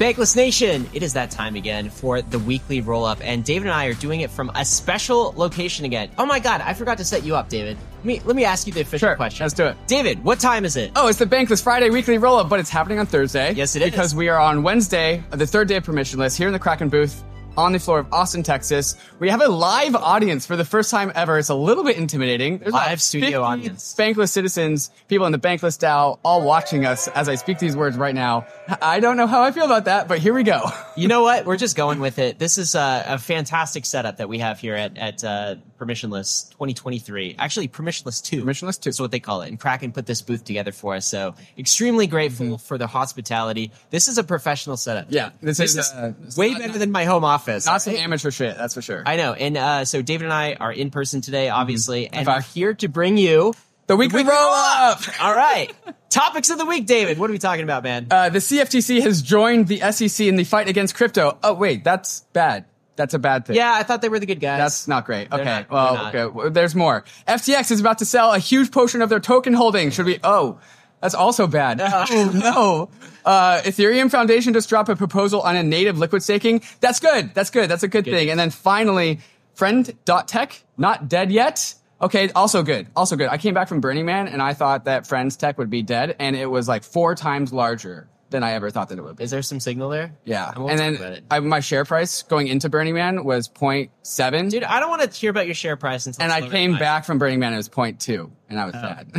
Bankless Nation, it is that time again for the weekly roll-up, and David and I are doing it from a special location again. Oh my god, I forgot to set you up, David. Let me ask you the official question. Let's do it. David, what time is it? Oh, it's the Bankless Friday weekly roll-up, but it's happening on Thursday. Yes, it is. Because we are on Wednesday, the third day of Permissionless, here in the Kraken booth, on the floor of Austin, Texas. We have a live audience for the first time ever. It's a little bit intimidating. There's live studio audience. Bankless citizens, people in the Bankless DAO, all watching us as I speak these words right now. I don't know how I feel about that, but here we go. You know what? We're just going with it. This is a fantastic setup that we have here at Permissionless 2023. Actually, Permissionless 2. Permissionless 2. That's what they call it. And Kraken put this booth together for us. So extremely grateful for the hospitality. This is a professional setup. Yeah. This is way better than my home office. Not some amateur shit, that's for sure. I know. And so David and I are in person today, obviously. And we're here to bring you the weekly roll-up. All right. Topics of the week, David. What are we talking about, man? The CFTC has joined the SEC in the fight against crypto. Oh, wait, that's bad. That's a bad thing. Yeah, I thought they were the good guys. That's not great. Okay, not. Okay. There's more. FTX is about to sell a huge portion of their token holdings. Should we? Oh, that's also bad. Oh, no. Ethereum Foundation just dropped a proposal on a native liquid staking. That's good. That's good. That's a good thing. And then finally, Friend.tech, not dead yet. Okay, also good. Also good. I came back from Burning Man and I thought that Friends Tech would be dead, and it was like 4 times larger than I ever thought that it would be. Is there some signal there? Yeah. And then my share price going into Burning Man was 0.7. Dude, I don't want to hear about your share price until and I came back from Burning Man and it was 0.2. And I was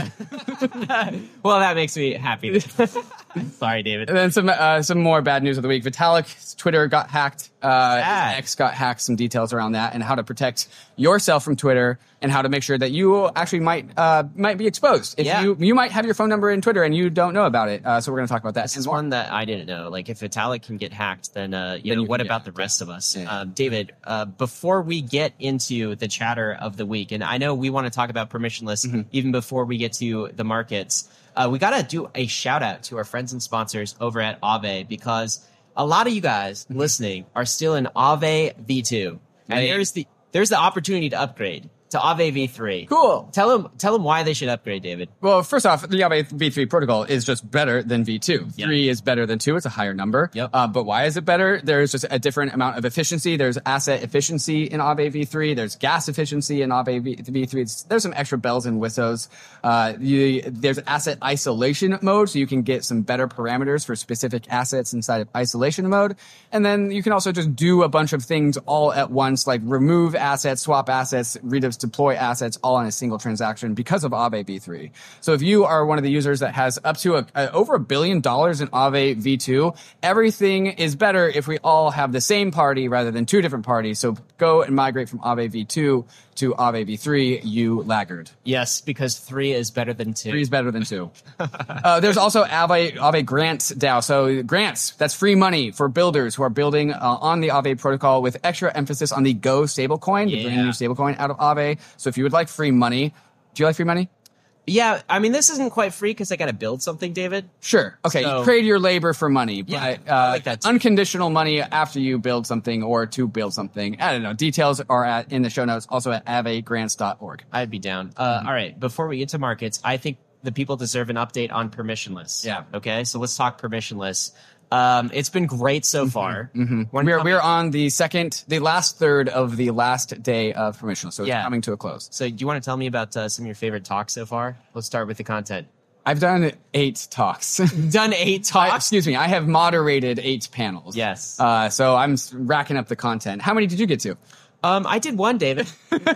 sad. Well, that makes me happy. Sorry, David. And then some more bad news of the week. Vitalik's Twitter got hacked. X got hacked. Some details around that and how to protect yourself from Twitter and how to make sure that you actually might be exposed. If you might have your phone number in Twitter and you don't know about it. So we're going to talk about that. This is one that I didn't know. Like if Vitalik can get hacked, then what about the rest of us? Yeah. David, before we get into the chatter of the week, and I know we want to talk about permissionless even before we get to the markets, we got to do a shout out to our friends and sponsors over at Aave, because a lot of you guys listening are still in Aave V2. And there's the opportunity to upgrade to Aave V3. Cool. Tell them why they should upgrade, David. Well, first off, the Aave V3 protocol is just better than V2. Yep. 3 is better than 2. It's a higher number. Yep. But why is it better? There's just a different amount of efficiency. There's asset efficiency in Aave V3. There's gas efficiency in Aave V3. There's some extra bells and whistles. There's asset isolation mode, so you can get some better parameters for specific assets inside of isolation mode. And then you can also just do a bunch of things all at once, like remove assets, swap assets, deploy assets all in a single transaction because of Aave V3. So if you are one of the users that has up to over $1 billion in Aave V2, everything is better if we all have the same party rather than 2 different parties. So go and migrate from Aave V2 to Aave V3, you laggard. Yes, because 3 is better than 2. 3 is better than 2. There's also Aave Grants DAO. So grants, that's free money for builders who are building on the Aave protocol with extra emphasis on the Go stablecoin, the brand new stablecoin out of Aave. So if you would like free money, do you like free money? Yeah, I mean, this isn't quite free because I got to build something, David. Sure. Okay, you trade your labor for money, but I like that too. Unconditional money after you build something or to build something. I don't know. Details are in the show notes, also at aavegrants.org. I'd be down. All right, before we get to markets, I think the people deserve an update on permissionless. Yeah. Okay, so let's talk permissionless. It's been great so far. We're on the last third of the last day of permissionless, so it's coming to a close. So do you want to tell me about some of your favorite talks so far? Let's start with the content. I've done 8 talks. Done 8 talks? Excuse me. I have moderated 8 panels. Yes. So I'm racking up the content. How many did you get to? I did 1, David.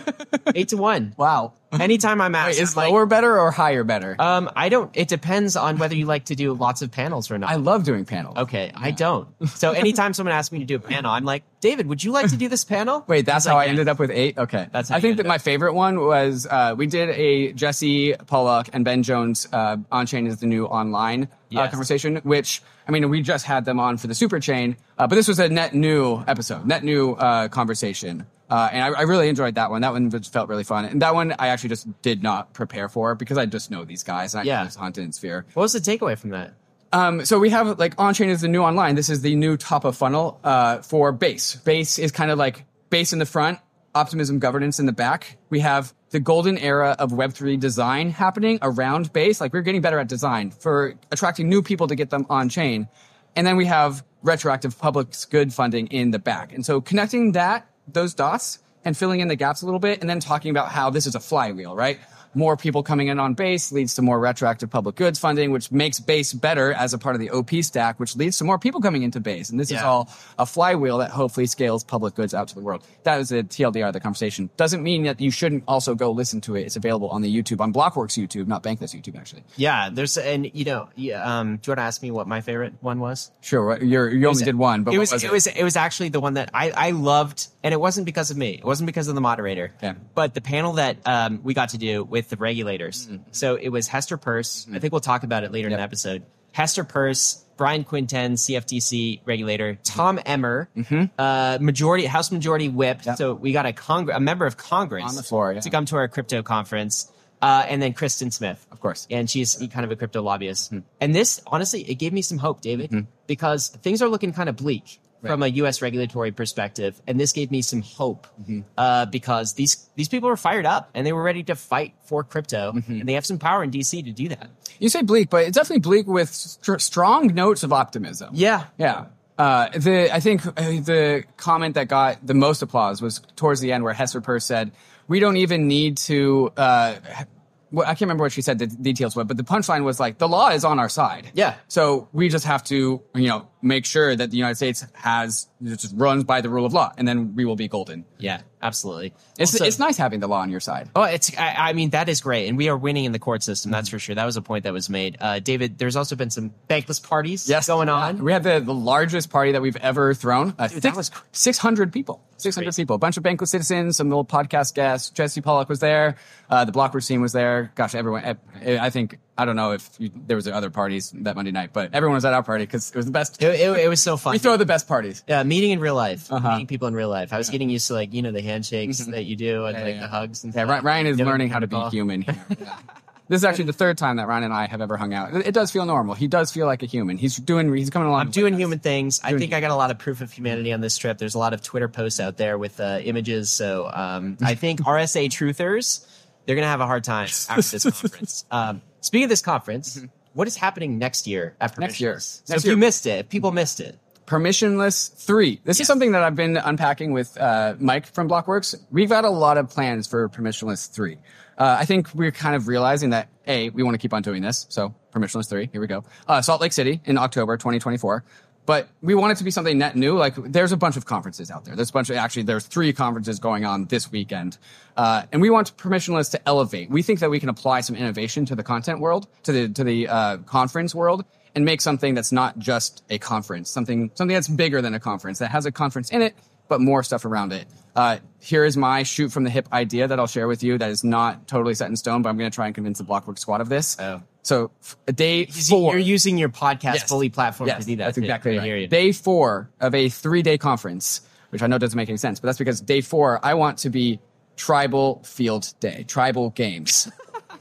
8-1. Wow. Anytime I'm asked. Wait, is lower better or higher better? It depends on whether you like to do lots of panels or not. I love doing panels. Okay, yeah. I don't. So anytime someone asks me to do a panel, I'm like, David, would you like to do this panel? Wait, that's how I ended up with 8? Okay. I think that my favorite one was, we did a Jesse Pollock and Ben Jones, On-Chain is the New Online conversation, which, I mean, we just had them on for the Super Chain, but this was a net new episode, net new conversation. And I really enjoyed that one. That one just felt really fun. And that one I actually just did not prepare for because I just know these guys and I just hunted in Sphere. What was the takeaway from that? So we have like On-Chain is the New Online. This is the new top of funnel for Base. Base is kind of like Base in the front, Optimism Governance in the back. We have the golden era of Web3 design happening around Base. Like we're getting better at design for attracting new people to get them on chain. And then we have retroactive public good funding in the back. And so connecting those dots and filling in the gaps a little bit, and then talking about how this is a flywheel, right? More people coming in on Base leads to more retroactive public goods funding, which makes Base better as a part of the OP stack, which leads to more people coming into Base. And this is all a flywheel that hopefully scales public goods out to the world. That is a TLDR of the conversation. Doesn't mean that you shouldn't also go listen to it. It's available on the YouTube, on Blockworks YouTube, not Bankless YouTube, actually. Yeah, do you want to ask me what my favorite one was? Sure. You only did one, but it was actually the one that I loved, and it wasn't because of me. It wasn't because of the moderator. Yeah. But the panel that we got to do with the regulators. Mm-hmm. So it was Hester Peirce. Mm-hmm. I think we'll talk about it later in the episode. Hester Peirce, Brian Quinten, CFTC regulator, Tom Emmer, House Majority Whip. Yep. So we got a member of Congress on the floor to come to our crypto conference. And then Kristen Smith. Of course. And she's kind of a crypto lobbyist. Mm-hmm. And this, honestly, it gave me some hope, David, because things are looking kind of bleak. Right. From a U.S. regulatory perspective, and this gave me some hope because these people were fired up and they were ready to fight for crypto, and they have some power in D.C. to do that. You say bleak, but it's definitely bleak with strong notes of optimism. Yeah. I think the comment that got the most applause was towards the end, where Hester Peirce said, "We don't even need to." I can't remember what she said, the details were, but the punchline was like, the law is on our side. Yeah. So we just have to, make sure that the United States just runs by the rule of law, and then we will be golden. Yeah, absolutely. It's nice having the law on your side. Oh, I mean, that is great. And we are winning in the court system. That's for sure. That was a point that was made. David, there's also been some bankless parties going on. We had the largest party that we've ever thrown. Dude, that was 600 people. 600 people. A bunch of bankless citizens, some old podcast guests. Jesse Pollock was there. The Blockworks team was there. Gosh, everyone. I don't know if there was other parties that Monday night, but everyone was at our party because it was the best. It was so fun. We throw the best parties. Yeah, meeting in real life. Meeting people in real life. I was getting used to the handshakes that you do and the hugs and stuff. Ryan is learning how to be human here. Yeah. This is actually the third time that Ryan and I have ever hung out. It does feel normal. He does feel like a human. He's coming along. I'm doing human things. I think I got a lot of proof of humanity on this trip. There's a lot of Twitter posts out there with images. So I think RSA truthers, they're going to have a hard time after this conference. Speaking of this conference, what is happening next year after next year? So if you missed it, if people missed it. Permissionless 3. This is something that I've been unpacking with Mike from Blockworks. We've got a lot of plans for Permissionless 3. I think we're kind of realizing that, we want to keep on doing this. So Permissionless 3, here we go. Salt Lake City in October 2024. But we want it to be something net new. Like, there's a bunch of conferences out there. There's 3 conferences going on this weekend. And we want Permissionless to elevate. We think that we can apply some innovation to the content world, to the conference world, and make something that's not just a conference, something that's bigger than a conference, that has a conference in it, but more stuff around it. Here is my shoot from the hip idea that I'll share with you that is not totally set in stone, but I'm going to try and convince the Blockworks squad of this. Oh. So day 4. You're using your podcast fully platform to do that. That's exactly right. Day 4 of a 3-day conference, which I know doesn't make any sense, but that's because day 4, I want to be tribal field day, tribal games.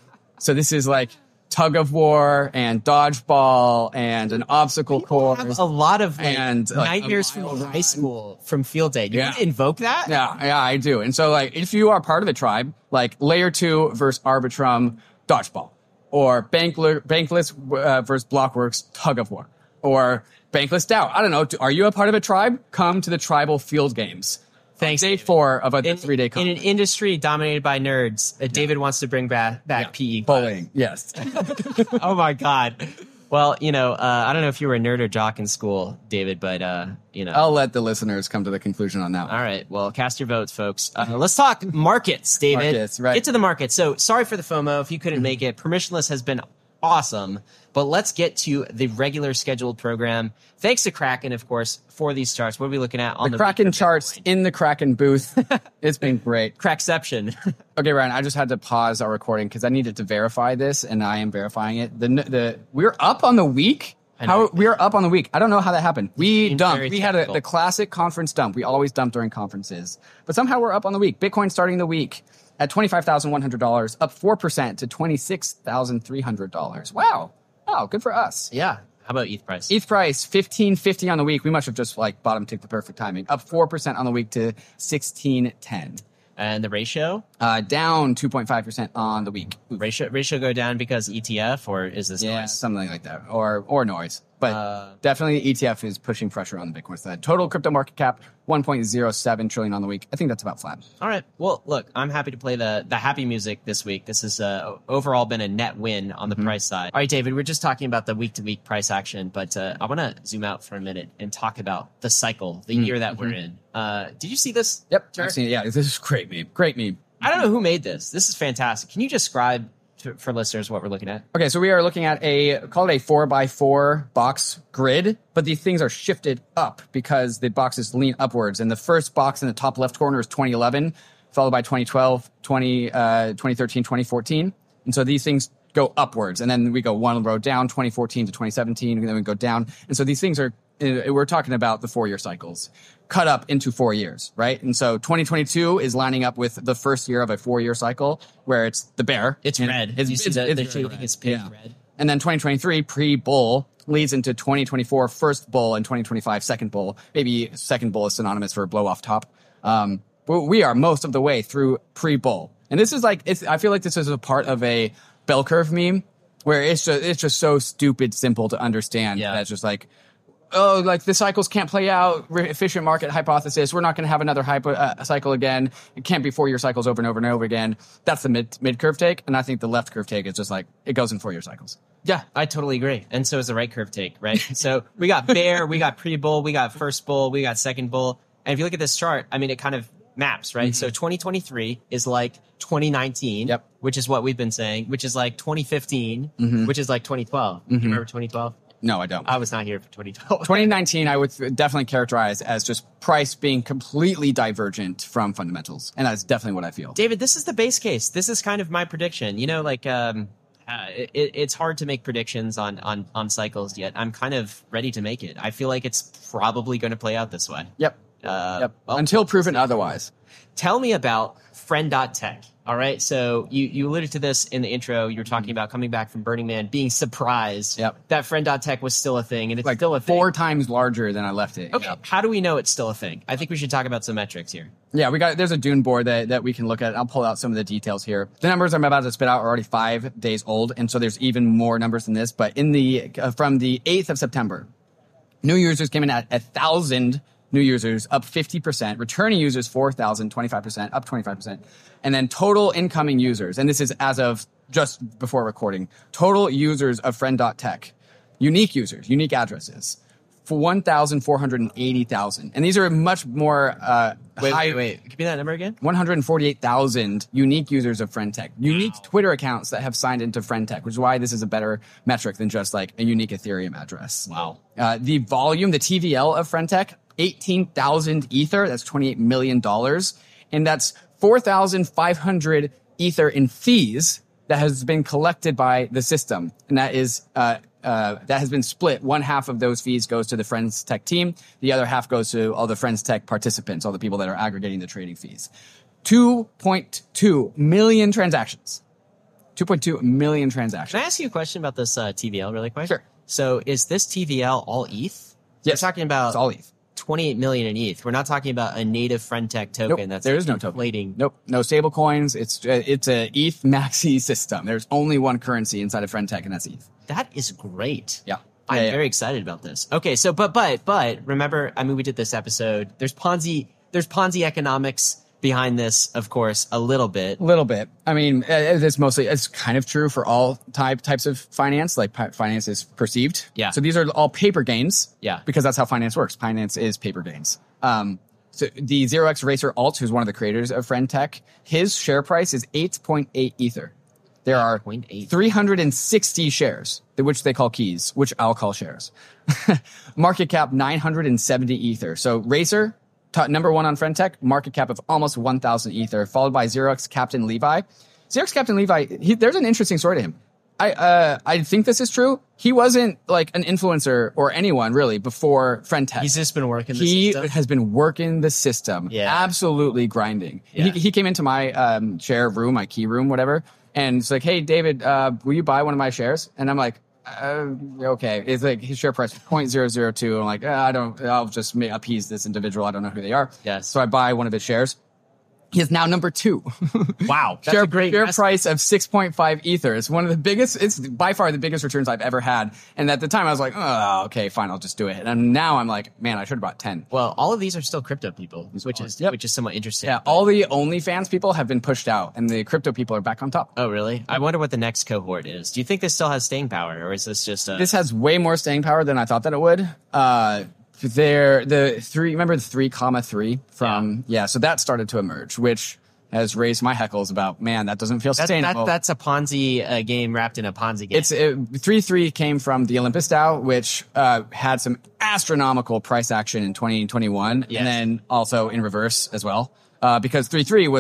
So this is like tug of war and dodgeball and an obstacle course. Have a lot of nightmares from high school from field day. You want to invoke that? Yeah, I do. And so if you are part of the tribe, Layer 2 versus Arbitrum dodgeball, or Bankless versus Blockworks tug of war, or Bankless DAO. I don't know. Are you a part of a tribe? Come to the tribal field games. Thanks. Day 4 of a 3-day conference. In an industry dominated by nerds, David wants to bring back PE. Bowling, yes. Oh my God. Well, I don't know if you were a nerd or jock in school, David, but, I'll let the listeners come to the conclusion on that one. All right. Well, cast your votes, folks. Let's talk markets, David. Markets, right. Get to the market. So sorry for the FOMO if you couldn't make it. Permissionless has been awesome, but let's get to the regular scheduled program. Thanks to Kraken, of course, for these charts. What are we looking at on the Kraken charts in the Kraken booth? It's been great. Crackception. Okay, Ryan, I just had to pause our recording because I needed to verify this, and I am verifying it. We're up on the week. We are up on the week. I don't know how that happened. We dumped. We had the classic conference dump. We always dump during conferences, but somehow we're up on the week. Bitcoin starting the week at $25,100, up 4% to $26,300. Wow, good for us. Yeah. How about ETH price? ETH price, $15.50 on the week. We must have just bottom ticked the perfect timing. Up 4% on the week to $16.10. And the ratio? Down 2.5% on the week. Ratio go down because ETF, or is this noise? Something like that. Or noise. But definitely ETF is pushing pressure on the Bitcoin side. Total crypto market cap, 1.07 trillion on the week. I think that's about flat. All right. Well, look, I'm happy to play the happy music this week. This has overall been a net win on the price side. All right, David, we're just talking about the week-to-week price action, but I want to zoom out for a minute and talk about the cycle, the year that we're in. Did you see this? Yep. I've seen it. Yeah, this is great meme. Great meme. I don't know who made this. This is fantastic. Can you describe for listeners what we're looking at? Okay, so we are looking at call it a 4x4 box grid, but these things are shifted up because the boxes lean upwards. And the first box in the top left corner is 2011, followed by 2012, 2013, 2014. And so these things go upwards. And then we go one row down, 2014 to 2017, and then we go down. And so these things are, we're talking about the 4-year cycles cut up into 4 years, right? And so 2022 is lining up with the first year of a 4-year cycle where it's the bear. It's red. It's pink red. And then 2023 pre-bull leads into 2024 first bull and 2025 second bull. Maybe second bull is synonymous for blow off top. But we are most of the way through pre-bull. And this is like, I feel like this is a part of a bell curve meme where it's just so stupid simple to understand. Yeah. That it's just like, oh, like the cycles can't play out. Efficient market hypothesis. We're not going to have another cycle again. It can't be 4-year cycles over and over and over again. That's the mid curve take, and I think the left curve take is just like it goes in 4-year cycles. Yeah, I totally agree. And so is the right curve take, right? So we got bear, we got pre-bull, we got first bull, we got second bull. And if you look at this chart, I mean, it kind of maps, right? So 2023 is like 2019, Yep. which is what we've been saying, which is like 2015, which is like 2012. You remember 2012? No, I don't. I was not here for 2012. 2019, I would definitely characterize as just price being completely divergent from fundamentals. And that's definitely what I feel. David, this is the base case. This is kind of my prediction. You know, like, it's hard to make predictions on cycles yet. I'm kind of ready to make it. I feel like it's probably going to play out this way. Yep. Well, Until proven otherwise. Tell me about Friend.tech. All right. So you alluded to this in the intro. You were talking about coming back from Burning Man, being surprised that Friend.tech was still a thing, and it's like still a thing. 4 times larger than I left it. Okay. Yep. How do we know it's still a thing? I think we should talk about some metrics here. Yeah, there's a Dune board that we can look at. I'll pull out some of the details here. The numbers I'm about to spit out are already 5 days old, and so there's even more numbers than this. But in the from the 8th of September, new users came in at 1,000 new users, up 50%. Returning users, 4,000, 25%, up 25%. And then total incoming users, and this is as of just before recording, total users of Friend.tech, unique users, unique addresses, for 1,480,000. And these are much more Wait. Give me that number again. 148,000 unique users of Friend.tech. Unique Twitter accounts that have signed into Friend.tech, which is why this is a better metric than just like a unique Ethereum address. Wow. The volume, the TVL of Friend.tech, 18,000 Ether. That's $28 million. And that's 4,500 Ether in fees that has been collected by the system. And that is, that has been split. One half of those fees goes to the Friend.tech team. The other half goes to all the Friend.tech participants, all the people that are aggregating the trading fees. 2.2 million transactions. 2.2 million transactions. Can I ask you a question about this TVL really quick? Sure. So is this TVL all ETH? Yes. We're talking about It's all ETH. 28 million in ETH. We're not talking about a native Friend.tech token. Nope, that's there is no token. inflating. Nope, no stable coins. It's a ETH maxi system. There's only one currency inside of Friend.tech, and that's ETH. That is great. Yeah. I'm very excited about this. Okay, so but remember, I mean, we did this episode. There's Ponzi economics behind this, of course, a little bit. I mean, it's kind of true for all types of finance. Like finance is perceived. Yeah. So these are all paper gains. Yeah. Because that's how finance works. Finance is paper gains. So the 0x Racer Alt, who's one of the creators of Friend.tech, his share price is 8.8 Ether. There are 8.8. 360 shares, which they call keys, which I'll call shares. Market cap 970 Ether. So Racer, number 1 on Friend.tech, market cap of almost 1,000 Ether, followed by Xerox Captain Levi. Xerox Captain Levi, there's an interesting story to him. I think this is true. He wasn't like an influencer or anyone really before Friend.tech. He's just been working the He system. has been working the system. Yeah. Absolutely grinding. Yeah. He came into my share room, my key room, whatever. And it's like, hey, David, will you buy one of my shares? And I'm like, okay. It's like his share price 0.002. I'm like, I'll just appease this individual. I don't know who they are. Yes. So I buy one of his shares. He is now number 2. Wow. That's a great share price of 6.5 Ether. It's one of the biggest, it's by far the biggest returns I've ever had. And at the time I was like, oh, okay, fine, I'll just do it. And now I'm like, man, I should have bought 10. Well, all of these are still crypto people, which is somewhat interesting. Yeah, all the OnlyFans people have been pushed out and the crypto people are back on top. Oh, really? I wonder what the next cohort is. Do you think this still has staying power, or is this just This has way more staying power than I thought that it would. Remember the 3,3 from, so that started to emerge, which has raised my heckles about, man, that doesn't feel sustainable. That's a Ponzi game wrapped in a Ponzi game. 3.3 came from the Olympus DAO, which had some astronomical price action in 2021, and then also in reverse as well. Because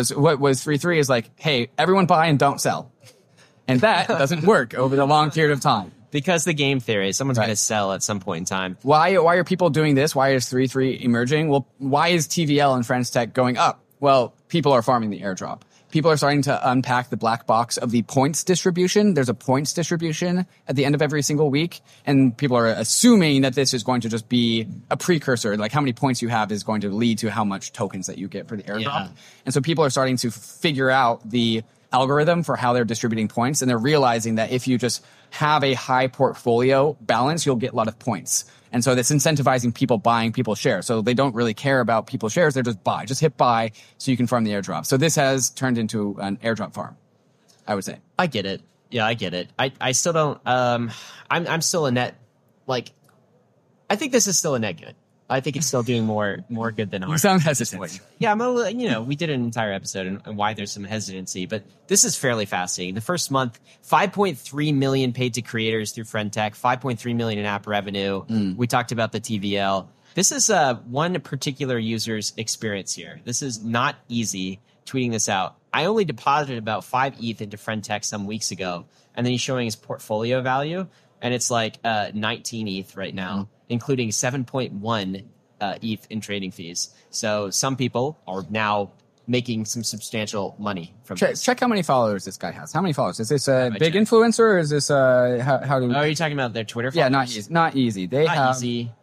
3.3 is like, hey, everyone buy and don't sell. And that doesn't work over the long period of time. Because the game theory, someone's going to sell at some point in time. Why are people doing this? Why is 3.3 emerging? Well, why is TVL and Friends Tech going up? Well, people are farming the airdrop. People are starting to unpack the black box of the points distribution. There's a points distribution at the end of every single week, and people are assuming that this is going to just be a precursor. Like how many points you have is going to lead to how much tokens that you get for the airdrop. Yeah. And so people are starting to figure out the algorithm for how they're distributing points, and they're realizing that if you just have a high portfolio balance, you'll get a lot of points. And so that's incentivizing people buying people's shares. So they don't really care about people's shares. They're just buy. Just hit buy so you can farm the airdrop. So this has turned into an airdrop farm, I would say. I get it. Yeah, I get it. I still don't, I'm still a net, like, I think this is still a net good. I think it's still doing more good than harm. You sound hesitant. Yeah, we did an entire episode on why there's some hesitancy, but this is fairly fascinating. The first month, 5.3 million paid to creators through FriendTech, 5.3 million in app revenue. We talked about the TVL. This is one particular user's experience here. This is not easy tweeting this out. I only deposited about 5 ETH into FriendTech some weeks ago, and then he's showing his portfolio value, and it's like 19 ETH right now, including 7.1 ETH in trading fees. So some people are now making some substantial money from this. Check how many followers this guy has. How many followers? Is this a big influencer, or is this how do we... Oh, are you talking about their Twitter followers? Yeah, not easy. They have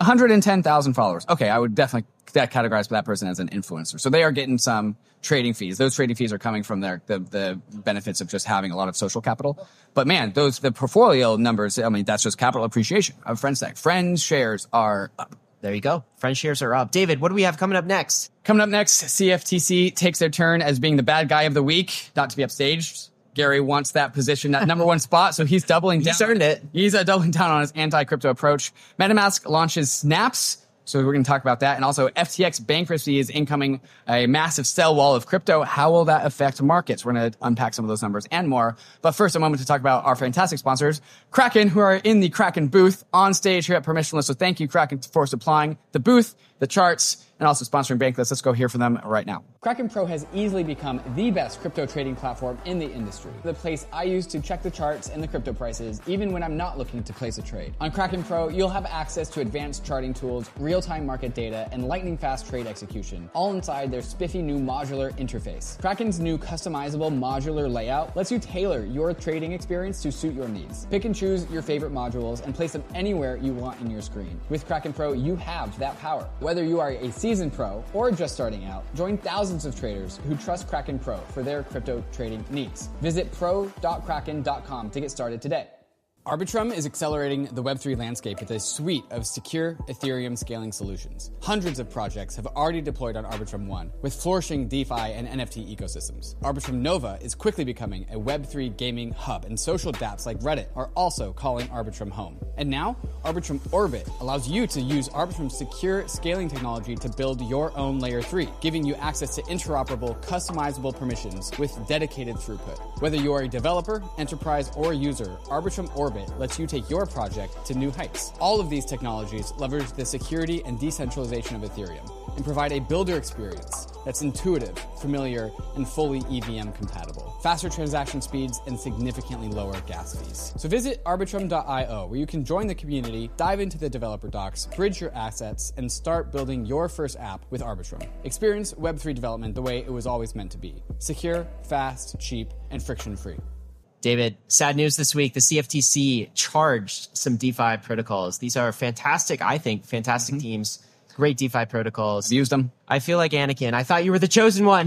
110,000 followers. Okay, I would definitely categorize that person as an influencer. So they are getting some trading fees. Those trading fees are coming from the benefits of just having a lot of social capital. But man, the portfolio numbers, I mean, that's just capital appreciation of FriendStack. Friends shares are up. There you go. Friends shares are up. David, what do we have coming up next? Coming up next, CFTC takes their turn as being the bad guy of the week, not to be upstaged. Gary wants that position, that number 1 spot, so he's doubling down. He's earned it. He's doubling down on his anti-crypto approach. MetaMask launches Snaps, so we're going to talk about that. And also, FTX bankruptcy is incoming, a massive sell wall of crypto. How will that affect markets? We're going to unpack some of those numbers and more. But first, a moment to talk about our fantastic sponsors, Kraken, who are in the Kraken booth on stage here at Permissionless. So thank you, Kraken, for supplying the booth, the charts, and also sponsoring Bankless. Let's go hear from them right now. Kraken Pro has easily become the best crypto trading platform in the industry. The place I use to check the charts and the crypto prices, even when I'm not looking to place a trade. On Kraken Pro, you'll have access to advanced charting tools, real-time market data, and lightning-fast trade execution, all inside their spiffy new modular interface. Kraken's new customizable modular layout lets you tailor your trading experience to suit your needs. Pick and choose your favorite modules and place them anywhere you want in your screen. With Kraken Pro, you have that power. Whether you are a seasoned pro or just starting out, join thousands of traders who trust Kraken Pro for their crypto trading needs. Visit pro.kraken.com to get started today. Arbitrum is accelerating the Web3 landscape with a suite of secure Ethereum scaling solutions. Hundreds of projects have already deployed on Arbitrum One, with flourishing DeFi and NFT ecosystems. Arbitrum Nova is quickly becoming a Web3 gaming hub, and social dApps like Reddit are also calling Arbitrum home. And now, Arbitrum Orbit allows you to use Arbitrum's secure scaling technology to build your own Layer 3, giving you access to interoperable, customizable permissions with dedicated throughput. Whether you are a developer, enterprise, or user, Arbitrum Orbit lets you take your project to new heights. All of these technologies leverage the security and decentralization of Ethereum and provide a builder experience that's intuitive, familiar, and fully EVM compatible. Faster transaction speeds and significantly lower gas fees. So visit Arbitrum.io, where you can join the community, dive into the developer docs, bridge your assets, and start building your first app with Arbitrum. Experience Web3 development the way it was always meant to be. Secure, fast, cheap, and friction-free. David, sad news this week. The CFTC charged some DeFi protocols. These are fantastic, I think, fantastic teams. Great DeFi protocols. I've used them. I feel like Anakin. I thought you were the chosen one.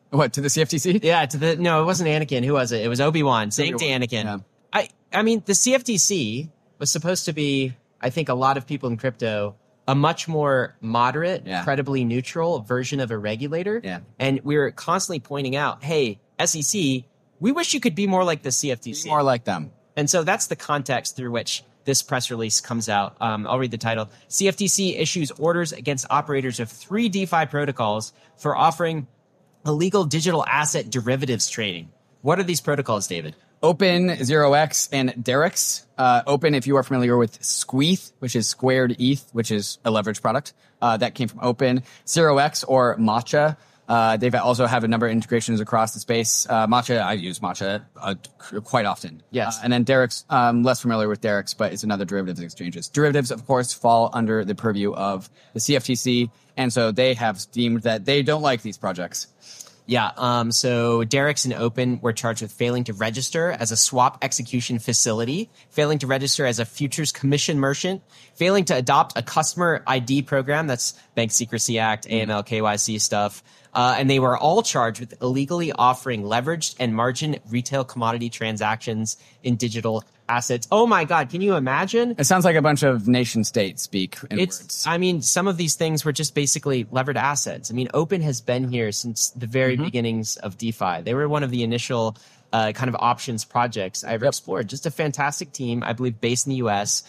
What, to the CFTC? Yeah, no, it wasn't Anakin. Who was it? It was Obi-Wan saying to Anakin. Yeah. I mean, the CFTC was supposed to be, I think a lot of people in crypto, a much more moderate, credibly neutral version of a regulator. Yeah. And we were constantly pointing out, hey, SEC, we wish you could be more like the CFTC. Be more like them. And so that's the context through which this press release comes out. I'll read the title. CFTC issues orders against operators of 3 DeFi protocols for offering illegal digital asset derivatives trading. What are these protocols, David? Open, 0x, and Derix. Open, if you are familiar with Squeeth, which is Squared ETH, which is a leverage product. That came from Open. 0x or Matcha. They've also have a number of integrations across the space. Matcha, I use Matcha quite often. Yes. And then Derix, less familiar with Derix, but it's another derivatives exchanges. Derivatives, of course, fall under the purview of the CFTC, and so they have deemed that they don't like these projects. Yeah, so Derix and Open were charged with failing to register as a swap execution facility, failing to register as a futures commission merchant, failing to adopt a customer ID program, that's Bank Secrecy Act, AML, KYC stuff, and they were all charged with illegally offering leveraged and margin retail commodity transactions in digital assets. Oh my God, can you imagine? It sounds like a bunch of nation state speak in words. I mean, some of these things were just basically levered assets. I mean, Open has been here since the very beginnings of DeFi. They were one of the initial kind of options projects I ever explored. Just a fantastic team, I believe, based in the US.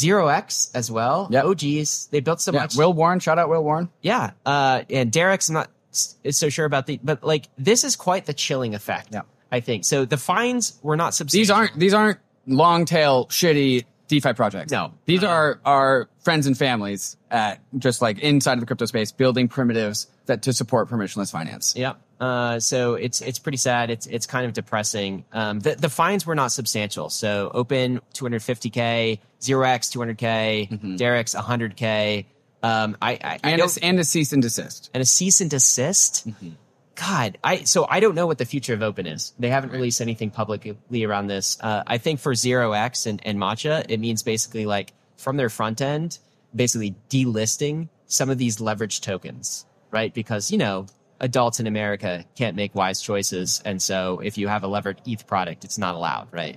0x as well. Yep. OGs. They built so much. Will Warren, shout out Will Warren. Yeah. And Derix, I'm not so sure about but like, this is quite the chilling effect, I think. So the fines were not substantial. These aren't long tail shitty DeFi projects. No. These are friends and families just like inside of the crypto space building primitives to support permissionless finance. Yep. So it's pretty sad. It's kind of depressing. The fines were not substantial. So Open 250K, 0x 200K, Derix 100K. And a cease and desist. And a cease and desist. God, I don't know what the future of Open is. They haven't released anything publicly around this. I think for 0x and Matcha, it means basically like from their front end, basically delisting some of these leveraged tokens, right? Because, adults in America can't make wise choices. And so if you have a levered ETH product, it's not allowed, right?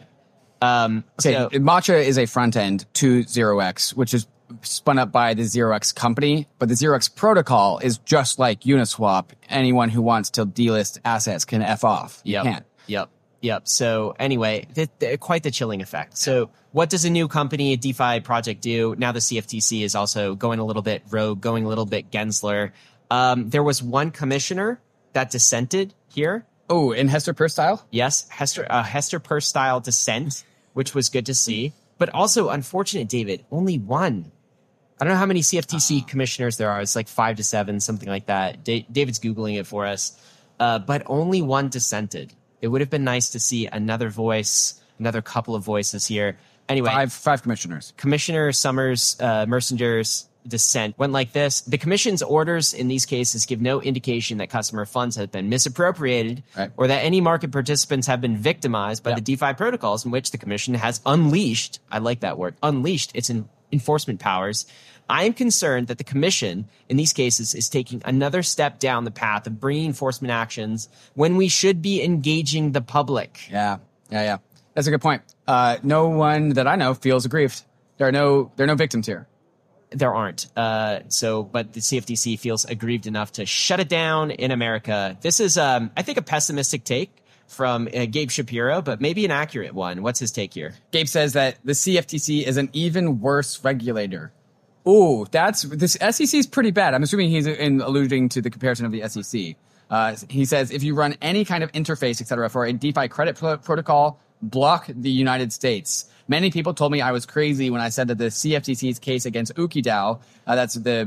Matcha is a front end to 0x, which is spun up by the 0x company, but the 0x protocol is just like Uniswap. Anyone who wants to delist assets can F off. You can't. Yep. So anyway, quite the chilling effect. So what does a new company, a DeFi project do? Now the CFTC is also going a little bit rogue, going a little bit Gensler. There was one commissioner that dissented here. Oh, in Hester Peirce style? Yes, Hester Peirce style dissent, which was good to see. But also, unfortunate, David, only one. I don't know how many CFTC commissioners there are. It's like 5 to 7, something like that. David's Googling it for us. But only one dissented. It would have been nice to see another voice, another couple of voices here. Anyway. Five commissioners. Commissioner Summers, Mercenger's dissent went like this. The commission's orders in these cases give no indication that customer funds have been misappropriated or that any market participants have been victimized by the DeFi protocols in which the commission has unleashed, I like that word, unleashed its enforcement powers. I am concerned that the commission in these cases is taking another step down the path of bringing enforcement actions when we should be engaging the public. Yeah. That's a good point. No one that I know feels aggrieved. There are no victims here. There aren't. But the CFTC feels aggrieved enough to shut it down in America. This is, I think, a pessimistic take from Gabe Shapiro, but maybe an accurate one. What's his take here? Gabe says that the CFTC is an even worse regulator. Oh, this SEC is pretty bad. I'm assuming he's alluding to the comparison of the SEC. He says if you run any kind of interface, etc., for a DeFi credit protocol, block the United States. Many people told me I was crazy when I said that the CFTC's case against UkiDAO, that's the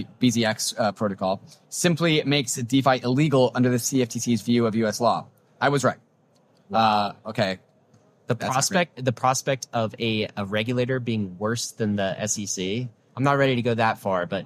BZX protocol, simply makes DeFi illegal under the CFTC's view of U.S. law. I was right. Okay. The prospect of a regulator being worse than the SEC. I'm not ready to go that far, but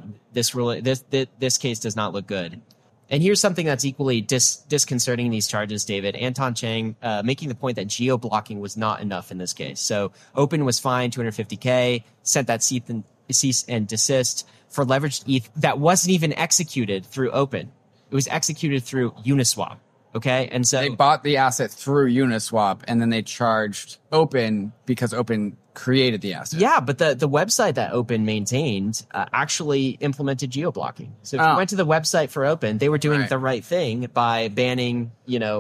this case does not look good. And here's something that's equally disconcerting in these charges, David. Anton Chang making the point that geo-blocking was not enough in this case. So Open was fined $250K, sent that cease and desist for leveraged ETH that wasn't even executed through Open. It was executed through Uniswap. Okay. And so they bought the asset through Uniswap, and then they charged Open because Open created the asset. Yeah, but the website that Open maintained actually implemented geo-blocking. So if you went to the website for Open, they were doing the right thing by banning,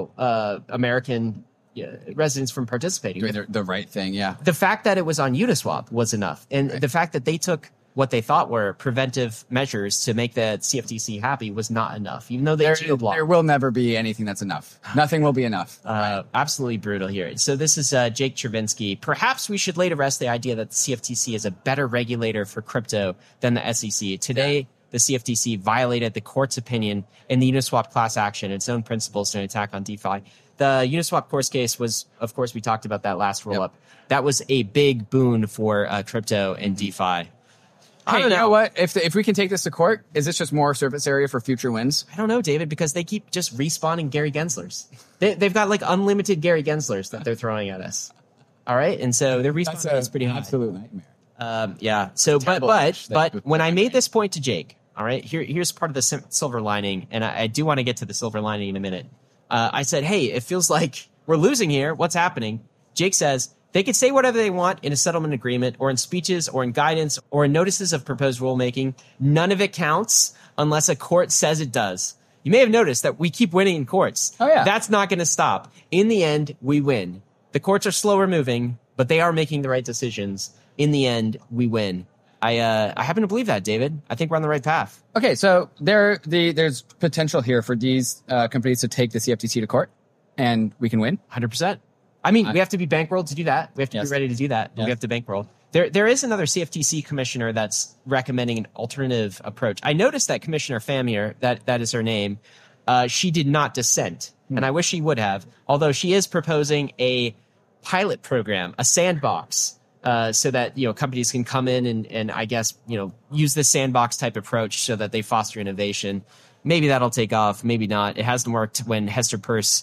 American residents from participating. Doing the right thing, yeah. The fact that it was on Uniswap was enough. And the fact that they took what they thought were preventive measures to make the CFTC happy was not enough, even though they geo-blocked. There will never be anything that's enough. Nothing will be enough. Absolutely brutal here. So this is Jake Chervinsky. Perhaps we should lay to rest the idea that the CFTC is a better regulator for crypto than the SEC. Today, the CFTC violated the court's opinion in the Uniswap class action, its own principles to an attack on DeFi. The Uniswap course case was, of course, we talked about that last roll-up. That was a big boon for crypto and DeFi. Hey, you know what? If we can take this to court, is this just more surface area for future wins? I don't know, David, because they keep just respawning Gary Genslers. They've got like unlimited Gary Genslers that they're throwing at us. All right, and so their respawn is pretty high. Absolute nightmare. Yeah. So, but when I made this point to Jake, all right, here's part of the silver lining, and I do want to get to the silver lining in a minute. I said, hey, it feels like we're losing here. What's happening? Jake says, they can say whatever they want in a settlement agreement or in speeches or in guidance or in notices of proposed rulemaking. None of it counts unless a court says it does. You may have noticed that we keep winning in courts. Oh, yeah. That's not going to stop. In the end, we win. The courts are slower moving, but they are making the right decisions. In the end, we win. I happen to believe that, David. I think we're on the right path. Okay, so there's potential here for these companies to take the CFTC to court, and we can win. 100%. I mean, we have to be bankrolled to do that. We have to be ready to do that. But we have to bankroll. There is another CFTC commissioner that's recommending an alternative approach. I noticed that Commissioner Pham here, that is her name, she did not dissent. And I wish she would have, although she is proposing a pilot program, a sandbox, so that, companies can come in and I guess, use this sandbox type approach so that they foster innovation. Maybe that'll take off. Maybe not. It hasn't worked when Hester Peirce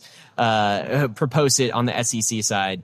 proposed it on the SEC side.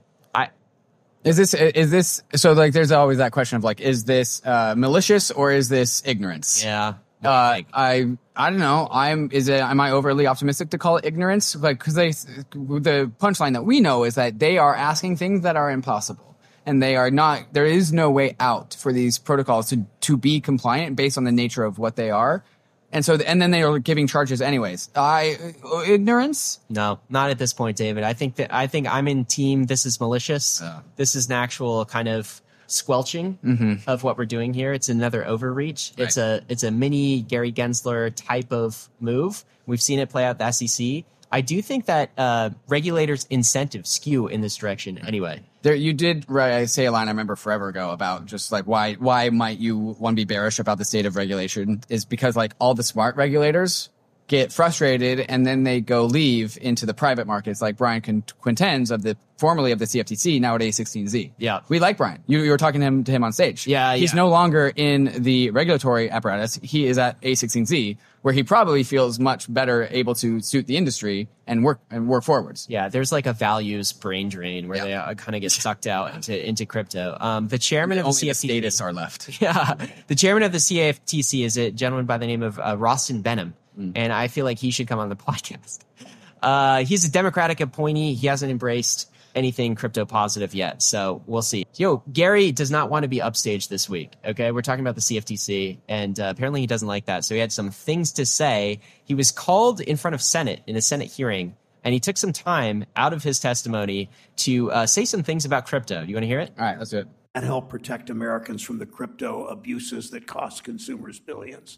Is this so? Like, there's always that question of like, is this malicious or is this ignorance? Yeah. I don't know. Am I overly optimistic to call it ignorance? Like, because the punchline that we know is that they are asking things that are impossible, and they are not. There is no way out for these protocols to be compliant based on the nature of what they are. And so, and then they are giving charges anyways. Ignorance? No, not at this point, David. I think I'm in team. This is malicious. This is an actual kind of squelching of what we're doing here. It's another overreach. Right. It's a mini Gary Gensler type of move. We've seen it play out at the SEC. I do think that regulators' incentives skew in this direction anyway. There, you did say a line I remember forever ago about just like why might you want to be bearish about the state of regulation is because like all the smart regulators get frustrated and then they go leave into the private markets like Brian Quintens formerly of the CFTC, now at A16Z. Yeah. We like Brian. You were talking to him on stage. Yeah. He's no longer in the regulatory apparatus. He is at A16Z, where he probably feels much better able to suit the industry and work forwards. Yeah, there's like a values brain drain where they kind of get sucked out into crypto. The chairman of the CFTC status are left. Yeah, the chairman of the CFTC is a gentleman by the name of Rostin Benham, and I feel like he should come on the podcast. He's a Democratic appointee. He hasn't embraced anything crypto positive yet, so we'll see. Gary does not want to be upstaged this week. Okay, we're talking about the CFTC, and apparently he doesn't like that. So he had some things to say. He was called in front of Senate in a Senate hearing, and he took some time out of his testimony to say some things about crypto. Do you want to hear it? All right, let's do it. And help protect Americans from the crypto abuses that cost consumers billions.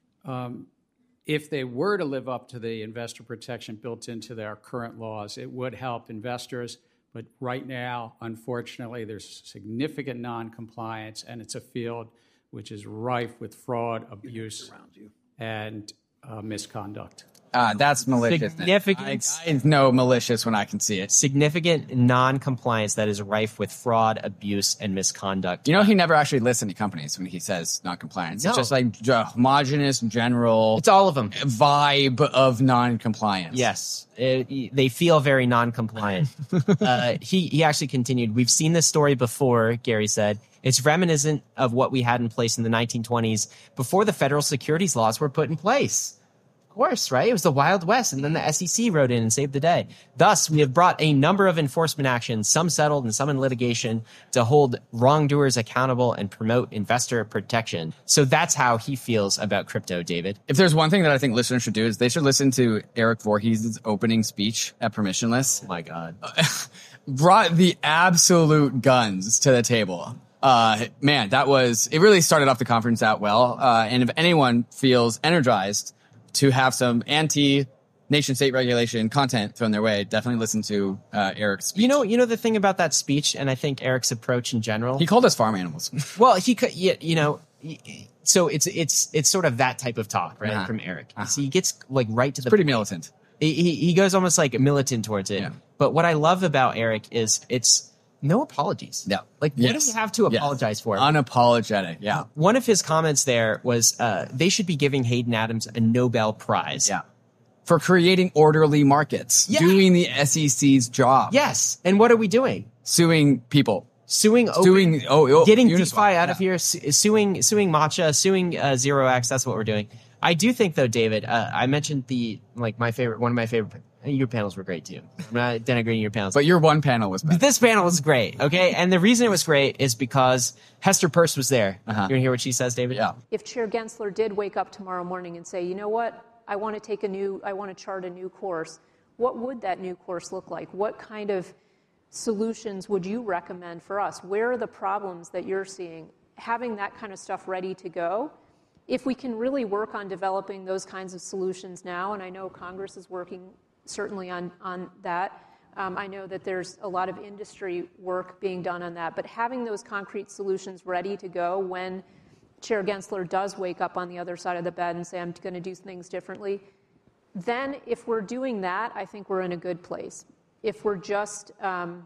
If they were to live up to the investor protection built into their current laws, it would help investors. But right now, unfortunately, there's significant noncompliance, and it's a field which is rife with fraud, abuse, and misconduct. That's malicious. I know malicious when I can see it. Significant non-compliance that is rife with fraud, abuse, and misconduct. He never actually lists any companies when he says non-compliance. No. It's just like homogenous, general. It's all of them. Vibe of non-compliance. Yes. They feel very non-compliant. He actually continued, we've seen this story before, Gary said. It's reminiscent of what we had in place in the 1920s before the federal securities laws were put in place. course, right? It was the Wild West, and then the SEC rode in and saved the day. Thus, we have brought a number of enforcement actions, some settled and some in litigation, to hold wrongdoers accountable and promote investor protection. So that's how he feels about crypto, David. If there's one thing that I think listeners should do is they should listen to Eric Voorhees' opening speech at Permissionless. Oh my God. Brought the absolute guns to the table. Man, it really started off the conference out well. And if anyone feels energized to have some anti-nation state regulation content thrown their way, definitely listen to Eric's speech. You know the thing about that speech, and I think Eric's approach in general. He called us farm animals. Well, he could, so it's sort of that type of talk, right, from Eric. So he gets like right to the pretty point. militant. He goes almost like militant towards it. Yeah. But what I love about Eric is it's no apologies. Yeah. Like, what do we have to apologize for? Unapologetic. Yeah. One of his comments there was they should be giving Hayden Adams a Nobel Prize. Yeah. For creating orderly markets. Yeah. Doing the SEC's job. Yes. And what are we doing? Suing people. Getting Uniswap. DeFi out of here, suing Matcha, suing 0x. That's what we're doing. I do think, though, David, I mentioned one of my favorite. Your panels were great too. I'm not denigrating your panels, But your one panel was better. This panel was great. Okay, and the reason it was great is because Hester Peirce was there. You want to hear what she says, David? Yeah. If Chair Gensler did wake up tomorrow morning and say, you know what, I want to chart a new course, what would that new course look like? What kind of solutions would you recommend for us? Where are the problems that you're seeing? Having that kind of stuff ready to go, if we can really work on developing those kinds of solutions now, and I know Congress is working certainly on that. I know that there's a lot of industry work being done on that, but having those concrete solutions ready to go when Chair Gensler does wake up on the other side of the bed and say, I'm going to do things differently, then if we're doing that, I think we're in a good place. If we're just going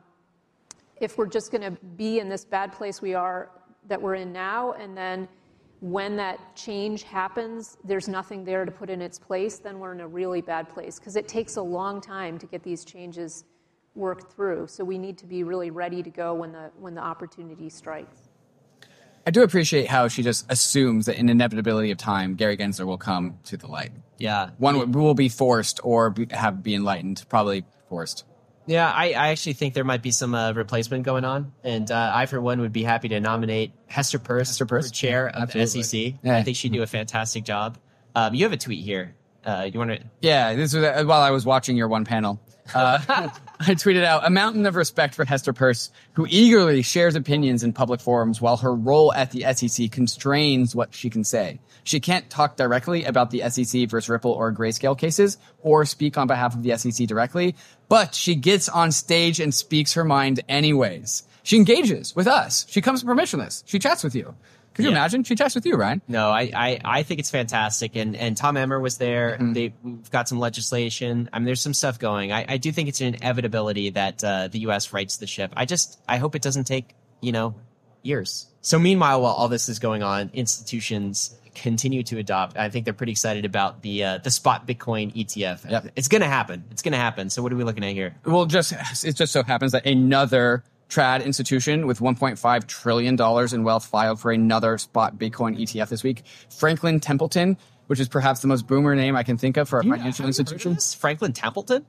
to be in this bad place that we're in now, and then when that change happens, there's nothing there to put in its place, then we're in a really bad place, because it takes a long time to get these changes worked through. So we need to be really ready to go when the opportunity strikes. I do appreciate how she just assumes that in inevitability of time, Gary Gensler will come to the light. Yeah. One will be forced or be enlightened, probably forced. Yeah, I actually think there might be some replacement going on, and I, for one, would be happy to nominate Hester Peirce for chair of the SEC. Yeah. I think she'd do a fantastic job. You have a tweet here. You want to? Yeah, this was while I was watching your one panel. I tweeted out, a mountain of respect for Hester Peirce, who eagerly shares opinions in public forums while her role at the SEC constrains what she can say. She can't talk directly about the SEC versus Ripple or Grayscale cases or speak on behalf of the SEC directly, but she gets on stage and speaks her mind anyways. She engages with us. She comes permissionless. She chats with you. Could you imagine? She chats with you, Ryan. No, I think it's fantastic. And Tom Emmer was there. We've got some legislation. I mean, there's some stuff going. I do think it's an inevitability that the U.S. rights the ship. I hope it doesn't take, years. So meanwhile, while all this is going on, institutions continue to adopt. I think they're pretty excited about the spot Bitcoin ETF. Yep. It's going to happen. It's going to happen. So what are we looking at here? Well, it just so happens that another trad institution with $1.5 trillion in wealth filed for another spot Bitcoin ETF this week. Franklin Templeton, which is perhaps the most boomer name I can think of for a financial institution. Franklin Templeton?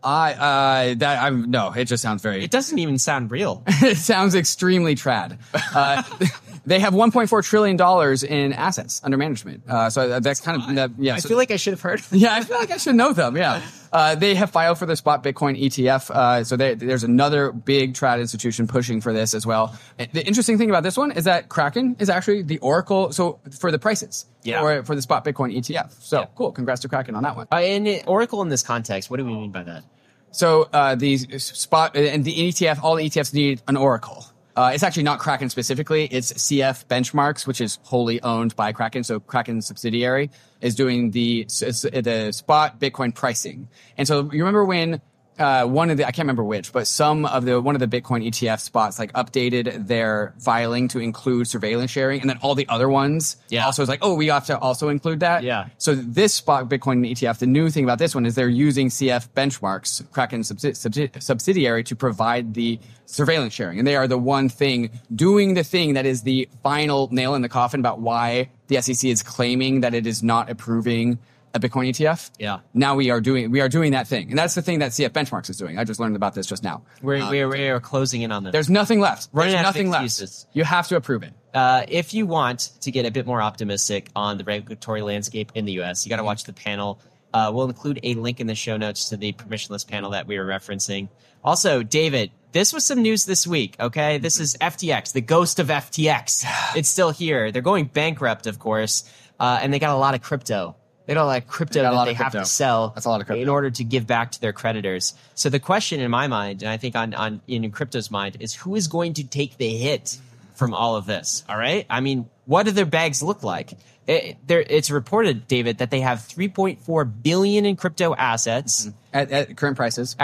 No, it just sounds very... It doesn't even sound real. It sounds extremely trad. They have $1.4 trillion in assets under management. So that's kind of... I feel like I should have heard. Yeah, I feel like I should know them, yeah. They have filed for the spot Bitcoin ETF. So there's another big trad institution pushing for this as well. The interesting thing about this one is that Kraken is actually the oracle for the prices. Yeah. Or for the spot Bitcoin ETF. So cool. Congrats to Kraken on that one. And Oracle in this context, what do we mean by that? So the spot and the ETF, all the ETFs need an oracle. It's actually not Kraken specifically. It's CF Benchmarks, which is wholly owned by Kraken. So Kraken's subsidiary is doing the spot Bitcoin pricing. And so you remember when I can't remember which, but one of the Bitcoin ETF spots updated their filing to include surveillance sharing, and then all the other ones also was we have to also include that. Yeah. So this spot Bitcoin ETF, the new thing about this one is they're using CF Benchmarks, Kraken's subsidiary, to provide the surveillance sharing, and they are the one thing doing the thing that is the final nail in the coffin about why the SEC is claiming that it is not approving a Bitcoin ETF. Yeah. Now we are doing that thing. And that's the thing that CF Benchmarks is doing. I just learned about this just now. We're closing in on this. There's nothing left. Running There's out of nothing left. excuses. You have to approve it. If you want to get a bit more optimistic on the regulatory landscape in the U.S., you got to watch the panel. We'll include a link in the show notes to the permissionless panel that we were referencing. Also, David, this was some news this week, okay? This is FTX, the ghost of FTX. It's still here. They're going bankrupt, of course, and they got a lot of crypto. They got a lot of crypto that they have to sell That's a lot of crypto. in order to give back to their creditors. So the question in my mind, and I think in crypto's mind, is who is going to take the hit from all of this, all right? I mean, what do their bags look like? It's reported, David, that they have $3.4 billion in crypto assets At current prices.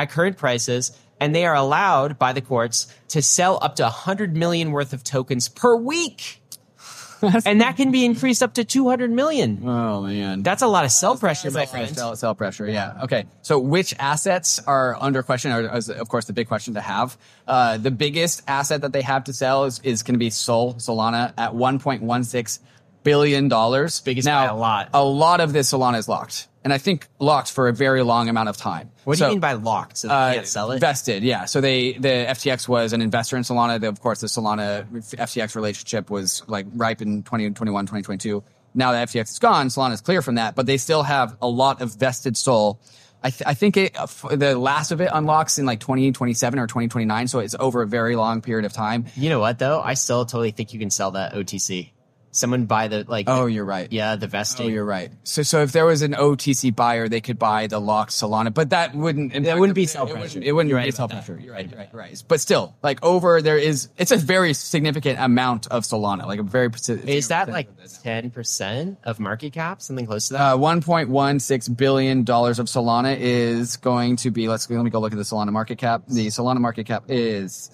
and they are allowed by the courts to sell up to 100 million worth of tokens per week. And that can be increased up to 200 million. Oh, man. That's a lot of sell pressure, my friend. Sell pressure, yeah. Okay. So which assets are under question? Is, of course, the big question to have. The biggest asset that they have to sell is going to be Solana at $1.16 billion. Biggest by a lot. A lot of this Solana is locked. And I think locked for a very long amount of time. What do you mean by locked? So they can't sell it? Vested, yeah. So the FTX was an investor in Solana. Of course, the Solana FTX relationship was like ripe in 2021, 2022. Now that FTX is gone, Solana is clear from that, but they still have a lot of vested SOL. I think the last of it unlocks in like 2027 or 2029, so it's over a very long period of time. You know what, though? I still totally think you can sell that OTC. Someone buy the Oh, you're right. Yeah, the vesting. Oh, you're right. So if there was an OTC buyer, they could buy the locked Solana, but that wouldn't be sell pressure. It wouldn't You're be right sell about pressure. that. You're right. But still, like it's a very significant amount of Solana, like a very. Is that like 10% of market cap? Something close to that? $1.16 billion of Solana is going to be. Let me go look at the Solana market cap. The Solana market cap is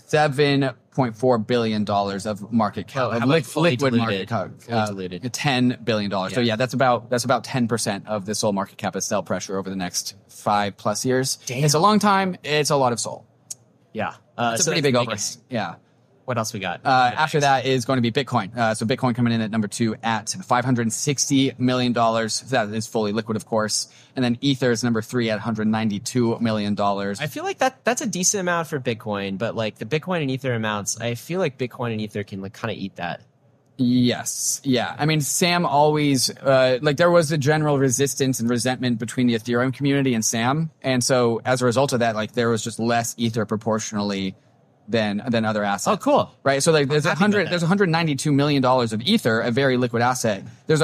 $7.4 billion of market cap. How about fully liquid diluted? market cap. Fully diluted. $10 billion. So yeah, that's about 10% of the SOL market cap is sell pressure over the next 5+ years. Damn. It's a long time. It's a lot of SOL. Yeah. It's a pretty big overhang. Yeah. What else we got? After that is going to be Bitcoin. So Bitcoin coming in at number 2 at $560 million. That is fully liquid, of course. And then Ether is number 3 at $192 million. I feel like that's a decent amount for Bitcoin, but like the Bitcoin and Ether amounts, I feel like Bitcoin and Ether can like kind of eat that. Yes. Yeah. I mean, Sam always, there was a general resistance and resentment between the Ethereum community and Sam. And so as a result of that, like there was just less Ether proportionally than other assets. Oh, cool. Right. So like there's $192 million of Ether, a very liquid asset. There's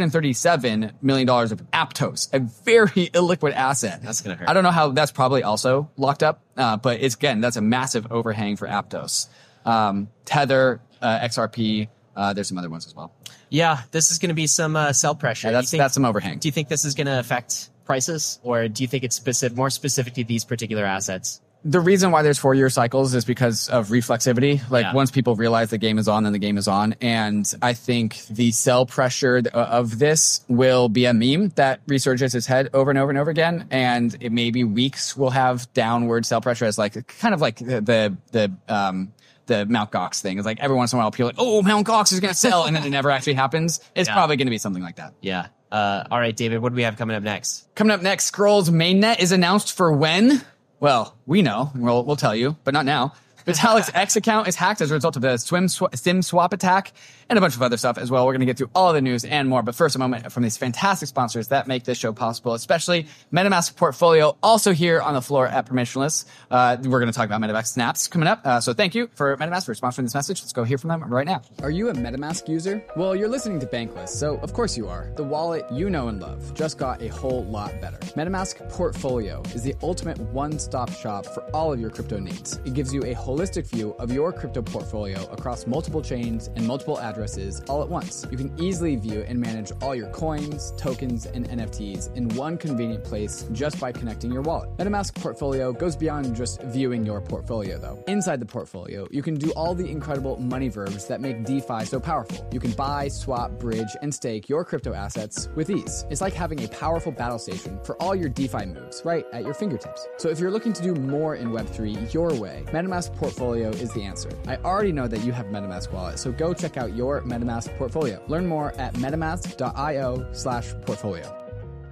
$137 million of Aptos, a very illiquid asset. That's going to hurt. I don't know how that's probably also locked up. But that's a massive overhang for Aptos. Tether, XRP, there's some other ones as well. Yeah, this is going to be some sell pressure. Yeah, that's some overhang. Do you think this is going to affect prices, or do you think it's more specific to these particular assets? The reason why there's 4-year cycles is because of reflexivity. Like once people realize the game is on, then the game is on. And I think the sell pressure of this will be a meme that resurges its head over and over and over again. And it maybe weeks will have downward sell pressure as like kind of like the Mt. Gox thing. It's like every once in a while people are like, oh, Mt. Gox is going to sell. And then it never actually happens. It's probably going to be something like that. Yeah. All right, David, what do we have coming up next? Coming up next, Scroll's mainnet is announced for when? Well, we know, and we'll tell you, but not now. Vitalik's X account is hacked as a result of the SimSwap attack and a bunch of other stuff as well. We're going to get through all of the news and more. But first, a moment from these fantastic sponsors that make this show possible, especially MetaMask Portfolio, also here on the floor at Permissionless. We're going to talk about MetaMask Snaps coming up. So thank you for MetaMask for sponsoring this message. Let's go hear from them right now. Are you a MetaMask user? Well, you're listening to Bankless, so of course you are. The wallet you know and love just got a whole lot better. MetaMask Portfolio is the ultimate one-stop shop for all of your crypto needs. It gives you a holistic view of your crypto portfolio across multiple chains and multiple addresses all at once. You can easily view and manage all your coins, tokens, and NFTs in one convenient place just by connecting your wallet. MetaMask Portfolio goes beyond just viewing your portfolio, though. Inside the portfolio, you can do all the incredible money verbs that make DeFi so powerful. You can buy, swap, bridge, and stake your crypto assets with ease. It's like having a powerful battle station for all your DeFi moves right at your fingertips. So if you're looking to do more in Web3 your way, MetaMask Portfolio is the answer. I already know that you have MetaMask wallet, so go check out your MetaMask portfolio. Learn more at metamask.io/portfolio.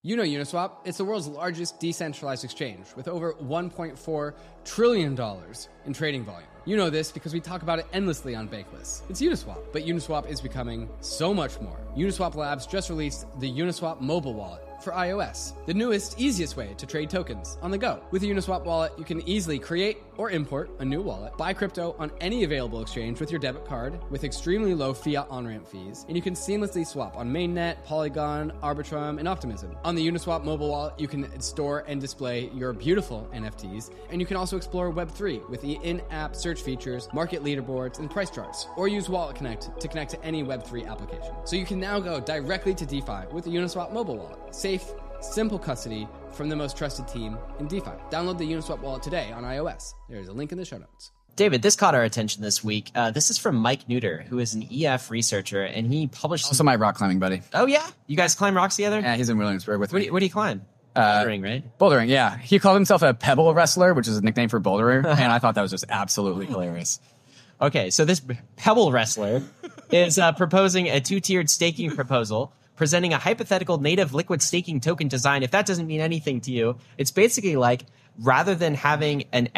You know Uniswap. It's the world's largest decentralized exchange with over $1.4 trillion in trading volume. You know this because we talk about it endlessly on Bankless. It's Uniswap, but Uniswap is becoming so much more. Uniswap Labs just released the Uniswap mobile wallet for iOS, the newest, easiest way to trade tokens on the go. With the Uniswap wallet, you can easily create or import a new wallet, buy crypto on any available exchange with your debit card with extremely low fiat on-ramp fees, and you can seamlessly swap on Mainnet, Polygon, Arbitrum, and Optimism. On the Uniswap mobile wallet, you can store and display your beautiful NFTs, and you can also explore Web3 with the in-app search features, market leaderboards, and price charts, or use Wallet Connect to connect to any Web3 application. So you can now go directly to DeFi with the Uniswap mobile wallet. Safe, simple custody from the most trusted team in DeFi. Download the Uniswap wallet today on iOS. There's a link in the show notes. David, this caught our attention this week. This is from Mike Neuter, who is an EF researcher, and he published... Also my rock climbing buddy. Oh, yeah? You guys climb rocks together? Yeah, he's in Williamsburg with me. What do you climb? Bouldering, right? Bouldering, yeah. He called himself a pebble wrestler, which is a nickname for boulderer, and I thought that was just absolutely hilarious. Okay, so this pebble wrestler is proposing a two-tiered staking proposal, presenting a hypothetical native liquid staking token design. If that doesn't mean anything to you, it's basically like, rather than having an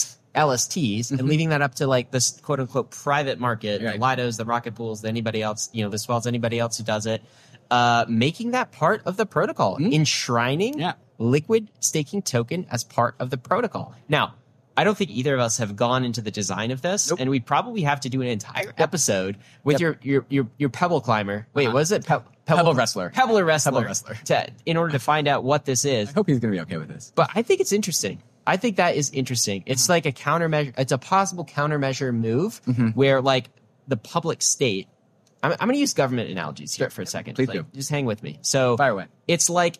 LSTs and leaving that up to like this quote unquote private market, the Lidos, the Rocket Pools, anybody else, the Swells, anybody else who does it, making that part of the protocol, enshrining liquid staking token as part of the protocol. Now, I don't think either of us have gone into the design of this, and we probably have to do an entire episode with your pebble climber. Wait, was it Pebble wrestler? Pebble wrestler. In order to find out what this is. I hope he's going to be okay with this. But I think it's interesting. I think that is interesting. It's like a countermeasure. It's a possible countermeasure move where, like, the public state. I'm going to use government analogies here for a second. Please do. Just hang with me. So, fire away. It's like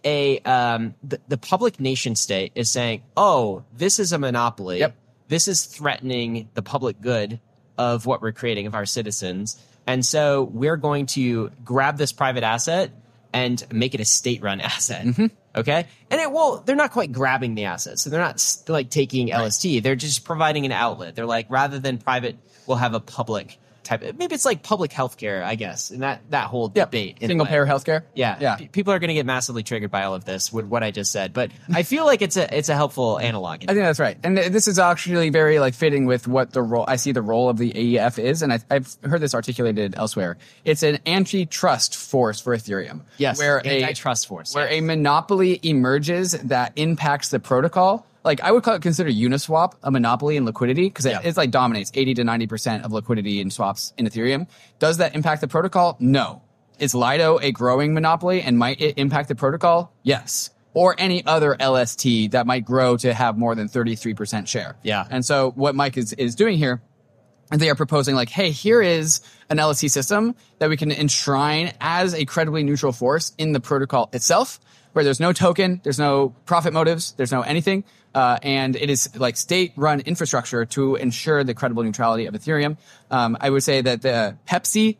the public nation state is saying, "Oh, this is a monopoly. Yep. This is threatening the public good of what we're creating, of our citizens, and so we're going to grab this private asset and make it a state-run asset." Okay, and they're not quite grabbing the asset, so they're not like taking LST. They're just providing an outlet. They're like, rather than private, we'll have a public type. Maybe it's like public healthcare, I guess, and that whole debate. Single payer healthcare. Yeah. People are going to get massively triggered by all of this with what I just said, but I feel like it's a helpful analog. I think that's right, and this is actually very like fitting with what the role I see the role of the AEF is, and I've heard this articulated elsewhere. It's an antitrust force for Ethereum. Yes, where antitrust force, where a monopoly emerges that impacts the protocol. Like, I would consider Uniswap a monopoly in liquidity because it's like dominates 80 to 90% of liquidity in swaps in Ethereum. Does that impact the protocol? No. Is Lido a growing monopoly and might it impact the protocol? Yes. Or any other LST that might grow to have more than 33% share. Yeah. And so what Mike is doing here, and they are proposing like, hey, here is an LST system that we can enshrine as a credibly neutral force in the protocol itself, where there's no token, there's no profit motives, there's no anything. And it is like state-run infrastructure to ensure the credible neutrality of Ethereum. I would say that the Pepsi,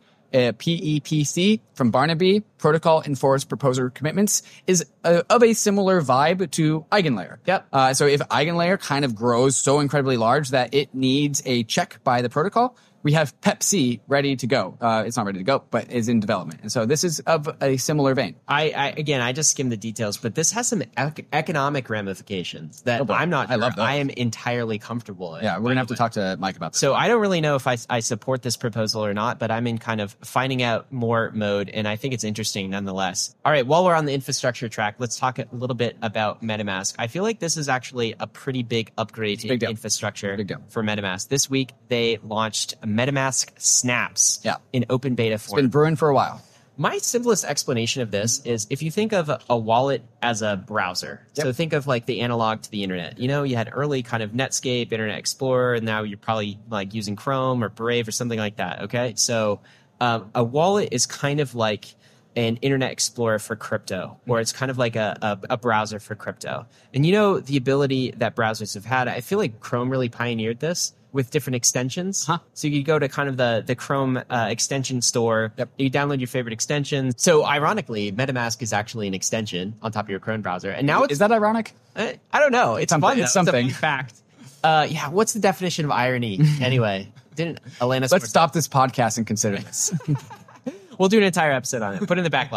PEPC from Barnaby, Protocol Enforced Proposer Commitments, is of a similar vibe to Eigenlayer. Yep. So if Eigenlayer kind of grows so incredibly large that it needs a check by the protocol, we have Pepsi ready to go. It's not ready to go, but is in development. And so this is of a similar vein. I just skimmed the details, but this has some economic ramifications that I'm not sure I love those. I am entirely comfortable with. Yeah, we're going to have to talk to Mike about this. So I don't really know if I support this proposal or not, but I'm in kind of finding out more mode, and I think it's interesting nonetheless. All right, while we're on the infrastructure track, let's talk a little bit about MetaMask. I feel like this is actually a pretty big upgrade to infrastructure for MetaMask. This week, they launched MetaMask Snaps in open beta form. It's been brewing for a while. My simplest explanation of this is if you think of a wallet as a browser, so think of like the analog to the internet. You know, you had early kind of Netscape, Internet Explorer, and now you're probably like using Chrome or Brave or something like that. Okay, so a wallet is kind of like an Internet Explorer for crypto, or it's kind of like a browser for crypto. And you know the ability that browsers have had. I feel like Chrome really pioneered this with different extensions. So you go to kind of the Chrome extension store. You download your favorite extensions. So ironically, MetaMask is actually an extension on top of your Chrome browser. And now is that ironic? I don't know. It's fun. It's something. It's a fun fact. What's the definition of irony anyway? Didn't Elena? Let's stop this podcast and consider this. We'll do an entire episode on it. Put it in the backlog.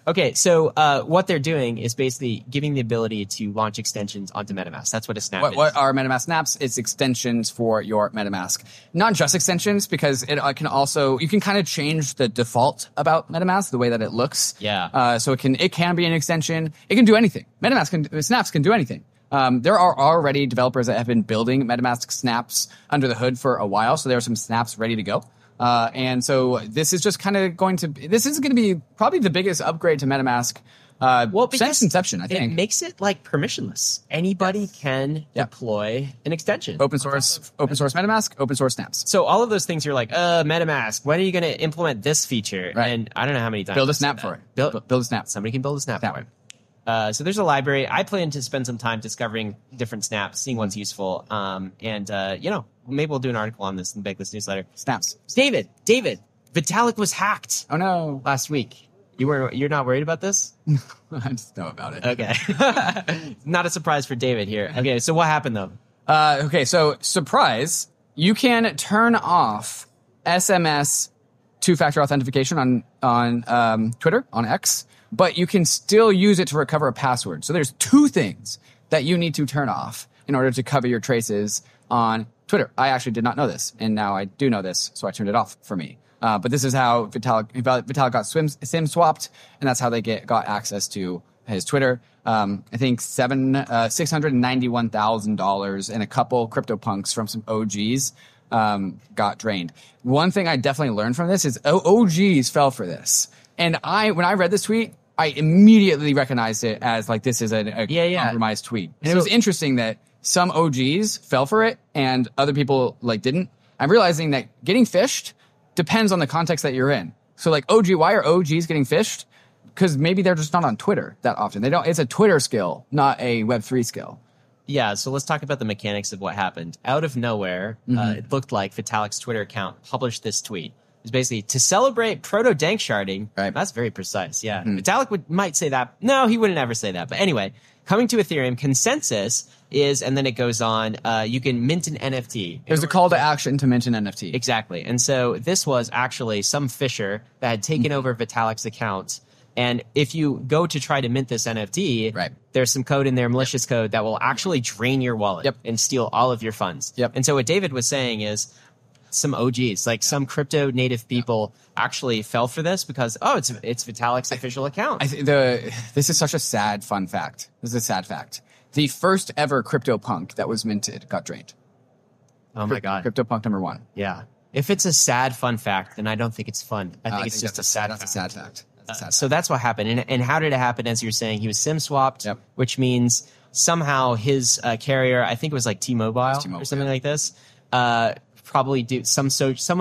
Okay, so what they're doing is basically giving the ability to launch extensions onto MetaMask. That's what a snap is. What are MetaMask snaps? It's extensions for your MetaMask. Not just extensions, because it can also, you can kind of change the default about MetaMask, the way that it looks. Yeah. So it can be an extension. It can do anything. Snaps can do anything. There are already developers that have been building MetaMask snaps under the hood for a while, so there are some snaps ready to go. And so this is just kind of this is going to be probably the biggest upgrade to MetaMask since inception, I think. It makes it like permissionless. Anybody can deploy an extension. Open source MetaMask, open source snaps. So all of those things, you're like, MetaMask, when are you going to implement this feature? Right. And I don't know how many times. Build a snap for it. Build a snap. Somebody can build a snap for it. So there's a library. I plan to spend some time discovering different snaps, seeing what's useful. Maybe we'll do an article on this in the Bankless newsletter. Snaps. David, Vitalik was hacked. Oh no. Last week. You're not worried about this? I just know about it. Okay. Not a surprise for David here. Okay, so what happened though? So surprise, you can turn off SMS two-factor authentication on Twitter, on X, but you can still use it to recover a password. So there's two things that you need to turn off in order to cover your traces on Twitter. I actually did not know this, and now I do know this, so I turned it off for me. But this is how Vitalik got SIM swapped, and that's how they got access to his Twitter. I think $691,000 and a couple CryptoPunks from some OGs got drained. One thing I definitely learned from this is OGs fell for this. And when I read this tweet, I immediately recognized it as like this is a compromised tweet. And it was interesting that some OGs fell for it and other people like didn't. I'm realizing that getting phished depends on the context that you're in. So like why are OGs getting phished? Because maybe they're just not on Twitter that often. It's a Twitter skill, not a Web3 skill. Yeah, so let's talk about the mechanics of what happened. Out of nowhere, it looked like Vitalik's Twitter account published this tweet. It's basically to celebrate proto-dank sharding. Right. That's very precise. Yeah. Vitalik might say that. No, he wouldn't ever say that. But anyway, coming to Ethereum, consensus is, and then it goes on, you can mint an NFT. There's a call to action to mint an NFT. Exactly. And so this was actually some phisher that had taken over Vitalik's account. And if you go to try to mint this NFT, there's some code in there, malicious code, that will actually drain your wallet and steal all of your funds. And so what David was saying is, some OGs, like some crypto native people actually fell for this because, it's Vitalik's official account. This is such a sad fun fact. This is a sad fact. The first ever CryptoPunk that was minted got drained. Oh my God. CryptoPunk number 1. Yeah. If it's a sad fun fact, then I don't think it's fun. I think it's just a sad fact. That's a sad fact. So that's what happened. And how did it happen? As you're saying, he was SIM swapped, which means somehow his carrier, I think it was like T-Mobile or something like this, probably some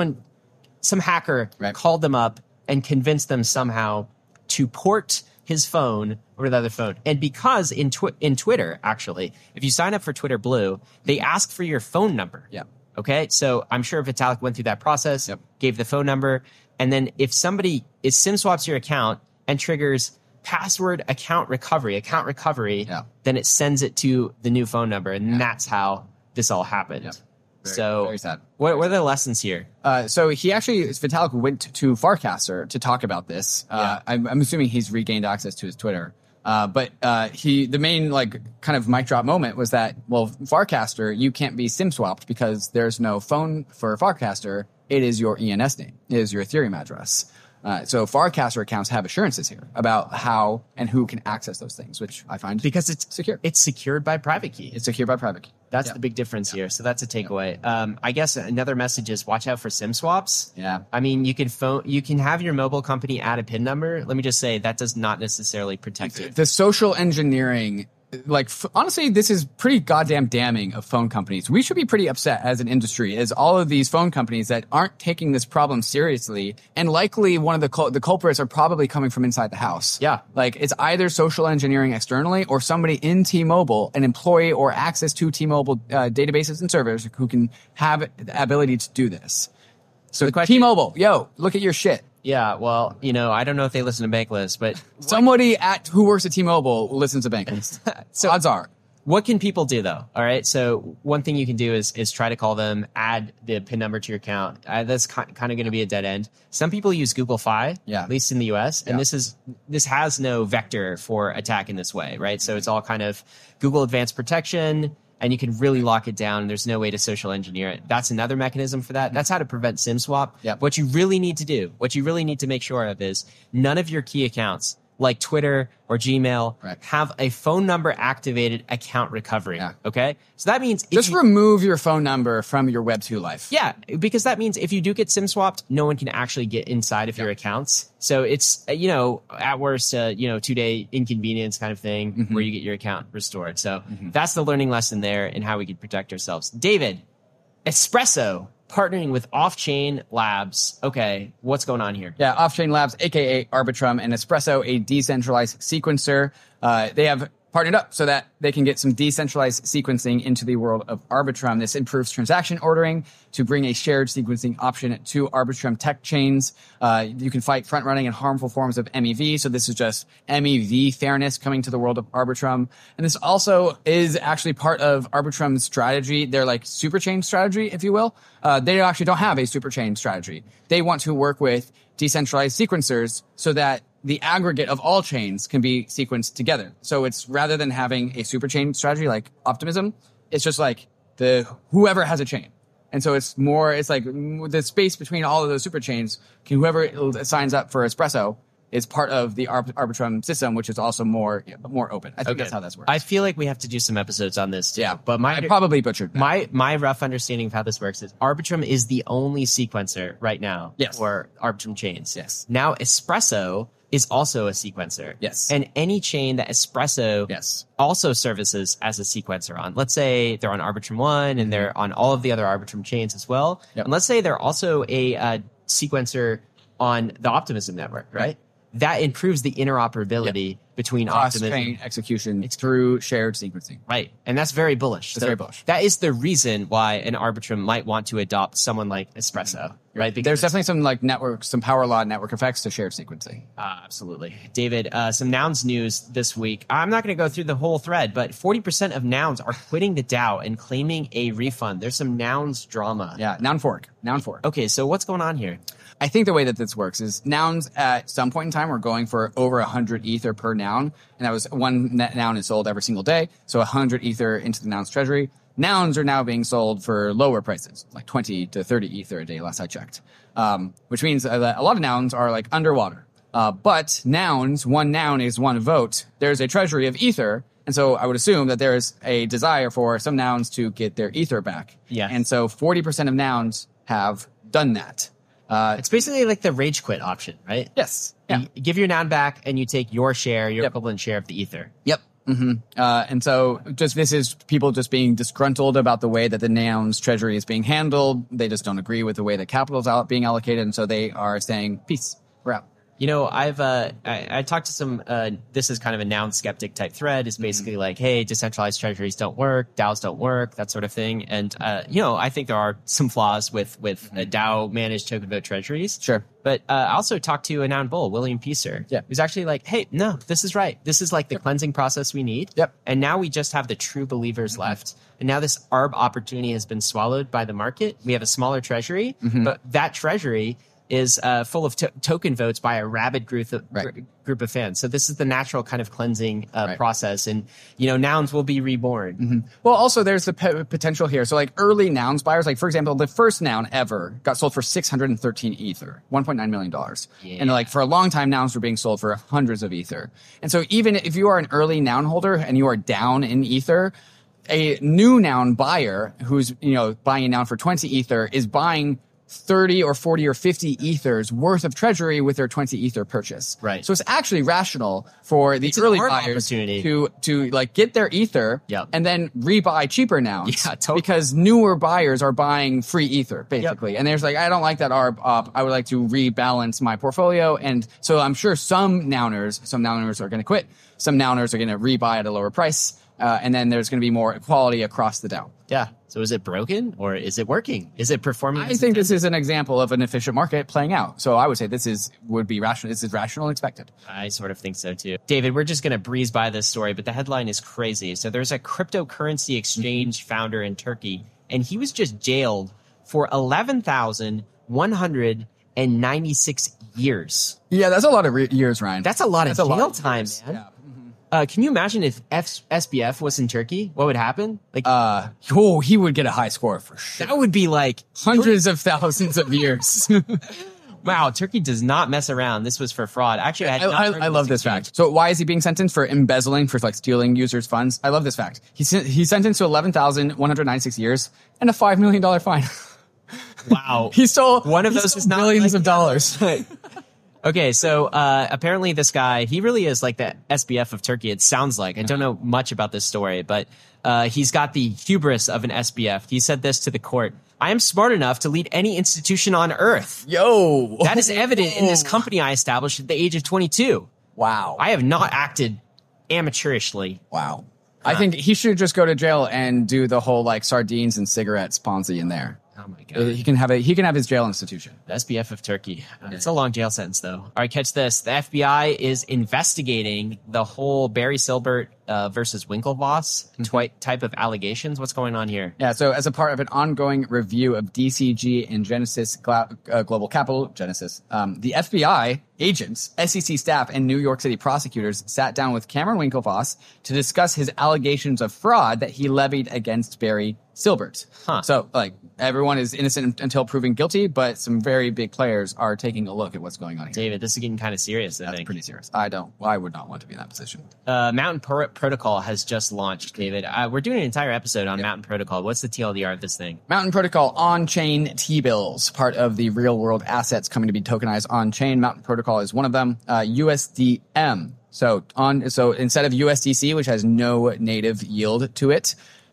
hacker called them up and convinced them somehow to port his phone over to the other phone. And because in Twitter, actually, if you sign up for Twitter Blue, they ask for your phone number. Yeah. Okay. So I'm sure Vitalik went through that process, gave the phone number. And then if somebody SIM swaps your account and triggers password account recovery, then it sends it to the new phone number. And that's how this all happened. Yeah. Very sad. What are the lessons here? So Vitalik went to Farcaster to talk about this. I'm assuming he's regained access to his Twitter. But the main kind of mic drop moment was that, Farcaster, you can't be SIM swapped because there's no phone for Farcaster. It is your ENS name. It is your Ethereum address. So Farcaster accounts have assurances here about how and who can access those things, which I find because it's secure. It's secured by private key. It's secured by private key. That's the big difference here. So that's a takeaway. I guess another message is watch out for SIM swaps. Yeah. I mean, you can have your mobile company add a PIN number. Let me just say that does not necessarily protect you. The social engineering. Honestly, this is pretty goddamn damning of phone companies. We should be pretty upset as an industry, as all of these phone companies that aren't taking this problem seriously, and likely one of the culprits are probably coming from inside the house. Yeah. It's either social engineering externally or somebody in T-Mobile, an employee or access to T-Mobile databases and servers who can have the ability to do this. So T-Mobile, look at your shit. Yeah, well, I don't know if they listen to Bankless, but somebody who works at T-Mobile listens to Bankless. So odds are. What can people do though? All right. So one thing you can do is try to call them, add the PIN number to your account. That's kind of going to be a dead end. Some people use Google Fi, at least in the US. And this has no vector for attack in this way, right? So it's all kind of Google Advanced Protection, and you can really lock it down. There's no way to social engineer it. That's another mechanism for that. That's how to prevent SIM swap. What you really need to do, what you really need to make sure of is none of your key accounts like Twitter or Gmail have a phone number activated account recovery. Okay. So that means just remove your phone number from your Web2 life. Yeah. Because that means if you do get SIM swapped, no one can actually get inside of your accounts. So it's, at worst, 2-day inconvenience kind of thing where you get your account restored. So that's the learning lesson there and how we can protect ourselves. David, Espresso partnering with Off-Chain Labs. Okay, what's going on here? Yeah, Off-Chain Labs, aka Arbitrum, and Espresso, a decentralized sequencer. They have partnered up so that they can get some decentralized sequencing into the world of Arbitrum. This improves transaction ordering to bring a shared sequencing option to Arbitrum tech chains. You can fight front-running and harmful forms of MEV. So this is just MEV fairness coming to the world of Arbitrum. And this also is actually part of Arbitrum's strategy. They're like superchain strategy, if you will. They actually don't have a superchain strategy. They want to work with decentralized sequencers so that the aggregate of all chains can be sequenced together. So it's rather than having a superchain strategy like Optimism, it's just like whoever has a chain. And so it's like the space between all of those super chains, whoever signs up for Espresso is part of the Arbitrum system, which is also more open. I think that's how this works. I feel like we have to do some episodes on this too. Yeah, but I probably butchered that. My rough understanding of how this works is Arbitrum is the only sequencer right now for Arbitrum chains. Yes. Now Espresso is also a sequencer. Yes. And any chain that Espresso also services as a sequencer on. Let's say they're on Arbitrum 1 and they're on all of the other Arbitrum chains as well. And let's say they're also a sequencer on the Optimism network, right? That improves the interoperability between Optimism chain execution through shared sequencing. Right. And that's very bullish. That's very bullish. That is the reason why an Arbitrum might want to adopt someone like Espresso, right? Because there's definitely some power law network effects to shared sequencing. Absolutely. David, some Nouns news this week. I'm not going to go through the whole thread, but 40% of Nouns are quitting the DAO and claiming a refund. There's some Nouns drama. Yeah, Noun fork. Okay, so what's going on here? I think the way that this works is Nouns at some point in time were going for over 100 Ether per noun. And that was one noun is sold every single day. So 100 Ether into the Nouns treasury. Nouns are now being sold for lower prices, like 20 to 30 Ether a day, last I checked. Which means that a lot of nouns are like underwater. But nouns, one noun is one vote. There's a treasury of Ether. And so I would assume that there is a desire for some nouns to get their Ether back. Yeah. And so 40% of nouns have done that. It's basically like the rage quit option, right? Yes. Yeah. You give your noun back and you take your share, your equivalent share of the Ether. Yep. And so this is people just being disgruntled about the way that the Nouns treasury is being handled. They just don't agree with the way that capital is being allocated. And so they are saying, peace, we're out. I talked to some, this is kind of a noun skeptic type thread. It's basically like, hey, decentralized treasuries don't work, DAOs don't work, that sort of thing. And, I think there are some flaws with DAO managed token vote treasuries. Sure. But I also talked to a noun bull, William Piecer, who's actually like, hey, no, this is right. This is like the cleansing process we need. Yep. And now we just have the true believers left. And now this ARB opportunity has been swallowed by the market. We have a smaller treasury, but that treasury is full of token votes by a rabid group of fans. So this is the natural kind of cleansing process. And, nouns will be reborn. Well, also there's the potential here. So like early nouns buyers, like for example, the first noun ever got sold for 613 Ether, $1.9 million. Yeah. And like for a long time, nouns were being sold for hundreds of Ether. And so even if you are an early noun holder and you are down in Ether, a new noun buyer who's, buying a noun for 20 Ether is buying 30 or 40 or 50 Ethers worth of treasury with their 20 Ether purchase. Right. So it's actually rational for the early buyers to like get their Ether and then rebuy cheaper nouns. Yeah, totally. Because newer buyers are buying free Ether, basically. Yep. And there's like, I don't like that ARB up. I would like to rebalance my portfolio. And so I'm sure some nouners are going to quit. Some nouners are going to rebuy at a lower price. and then there's going to be more equality across the DAO. Yeah. So is it broken or is it working? Is it performing? I think this is an example of an efficient market playing out. So I would say would be rational. This is rational and expected. I sort of think so too. David, we're just going to breeze by this story, but the headline is crazy. So there's a cryptocurrency exchange founder in Turkey, and he was just jailed for 11,196 years. Yeah, that's a lot of years, Ryan. That's a lot of jail of time, years. man. Yeah. Can you imagine if SBF was in Turkey? What would happen? Like, He would get a high score for sure. that would be like Hundreds of thousands of years. wow. Turkey does not mess around. This was for fraud. Actually, I love this fact. So why is he being sentenced for embezzling, for like stealing users' funds? I love this fact. He's sentenced to 11,196 years and a $5 million fine. Wow. He stole one of those is not millions of dollars. Okay, so apparently this guy, he really is like the SBF of Turkey, it sounds like. I don't know much about this story, but he's got the hubris of an SBF. He said this to the court: "I am smart enough to lead any institution on earth. Yo. That is evident in this company I established at the age of 22. Wow. I have not acted amateurishly." Wow. I think he should just go to jail and do the whole like sardines and cigarettes Ponzi in there. Oh my God. He can have his jail institution. The SBF of Turkey. It's a long jail sentence, though. All right, catch this. The FBI is investigating the whole Barry Silbert versus Winklevoss type of allegations. What's going on here? Yeah, so as a part of an ongoing review of DCG and Genesis Global Capital, Genesis, the FBI agents, SEC staff, and New York City prosecutors sat down with Cameron Winklevoss to discuss his allegations of fraud that he levied against Barry Silbert. Huh. So, like, everyone is innocent until proven guilty, but some very big players are taking a look at what's going on here. David, this is getting kind of serious, I That's think. pretty serious. I would not want to be in that position. Mountain Protocol has just launched, David. We're doing an entire episode on Mountain Protocol. What's the TLDR of this thing? Mountain Protocol on-chain T-bills, part of the real-world assets coming to be tokenized on-chain. Mountain Protocol is one of them. USDM. So instead of USDC, which has no native yield to it,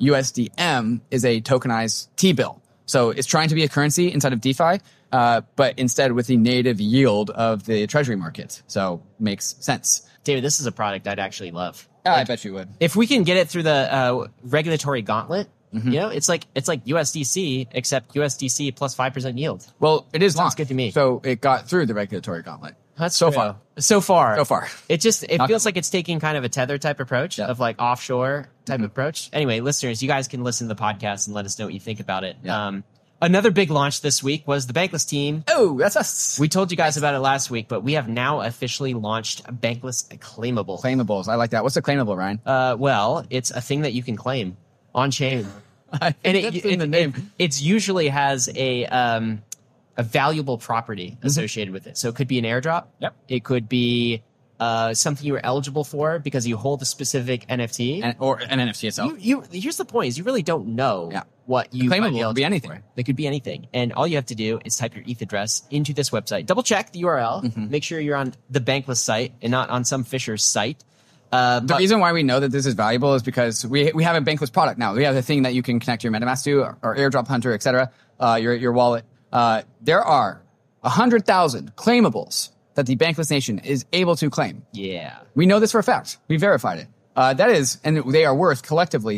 USDM is a tokenized T-bill. So it's trying to be a currency inside of DeFi, but instead with the native yield of the treasury market. So makes sense. David, this is a product I'd actually love. I bet you would. If we can get it through the regulatory gauntlet, you know, it's like USDC, except USDC plus 5% yield. Well, it is Sounds launched. good to me. So it got through the regulatory gauntlet. That's So true. far. So far. It Not feels like it's taking kind of a Tether type approach of like offshore type approach. Anyway, listeners, you guys can listen to the podcast and let us know what you think about it. Yeah. Another big launch this week was the Bankless team. Oh, that's us. We told you guys about it last week, but we have now officially launched Bankless Claimable. Claimables. I like that. What's a claimable, Ryan? Well, it's a thing that you can claim on chain. And in the name. It usually has a valuable property associated with it. So it could be an airdrop. Yep. It could be something you were eligible for because you hold a specific NFT. Or an NFT itself. Here's the point: is you really don't know Yeah. what you might Claimable able could be to anything. for. They could be anything, and all you have to do is type your ETH address into this website. Double check the URL. Make sure you're on the Bankless site and not on some Fisher site. The reason why we know that this is valuable is because we have a Bankless product now. We have a thing that you can connect your MetaMask to, or AirDrop Hunter, etc. Your wallet. There are 100,000 claimables that the Bankless Nation is able to claim. Yeah. We know this for a fact. We verified it. That is, and they are worth collectively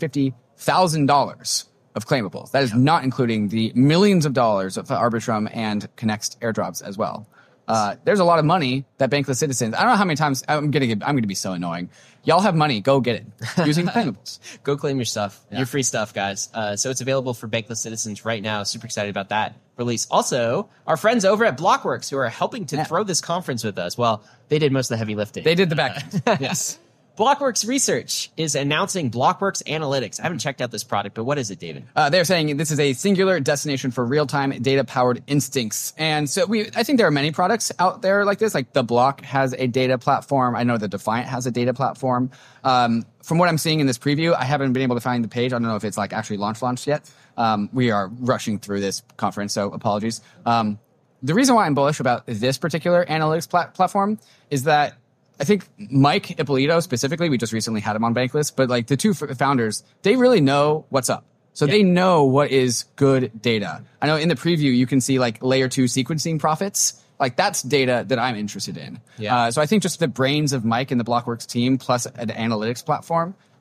$350,000 of claimables. That is not including the millions of dollars of Arbitrum and Connext airdrops as well. There's a lot of money that Bankless citizens. I don't know how many times I'm going to be so annoying. Y'all have money, go get it using claimables. Go claim your stuff, your free stuff, guys. So it's available for Bankless citizens right now. Super excited about that release. Also, our friends over at Blockworks who are helping to throw this conference with us. Well, they did most of the heavy lifting. They did the back end. Yes. Blockworks Research is announcing Blockworks Analytics. I haven't checked out this product, but what is it, David? They're saying this is a singular destination for real-time data-powered instincts. And so I think there are many products out there like this. Like the Block has a data platform. I know the Defiant has a data platform. From what I'm seeing in this preview, I haven't been able to find the page. I don't know if it's like actually launched yet. We are rushing through this conference, so apologies. The reason why I'm bullish about this particular analytics platform is that I think Mike Ippolito specifically, we just recently had him on Bankless, but like the two founders, they really know what's up. So they know what is good data. I know in the preview, you can see like layer 2 sequencing profits. Like that's data that I'm interested in. So I think just the brains of Mike and the Blockworks team plus an analytics platform,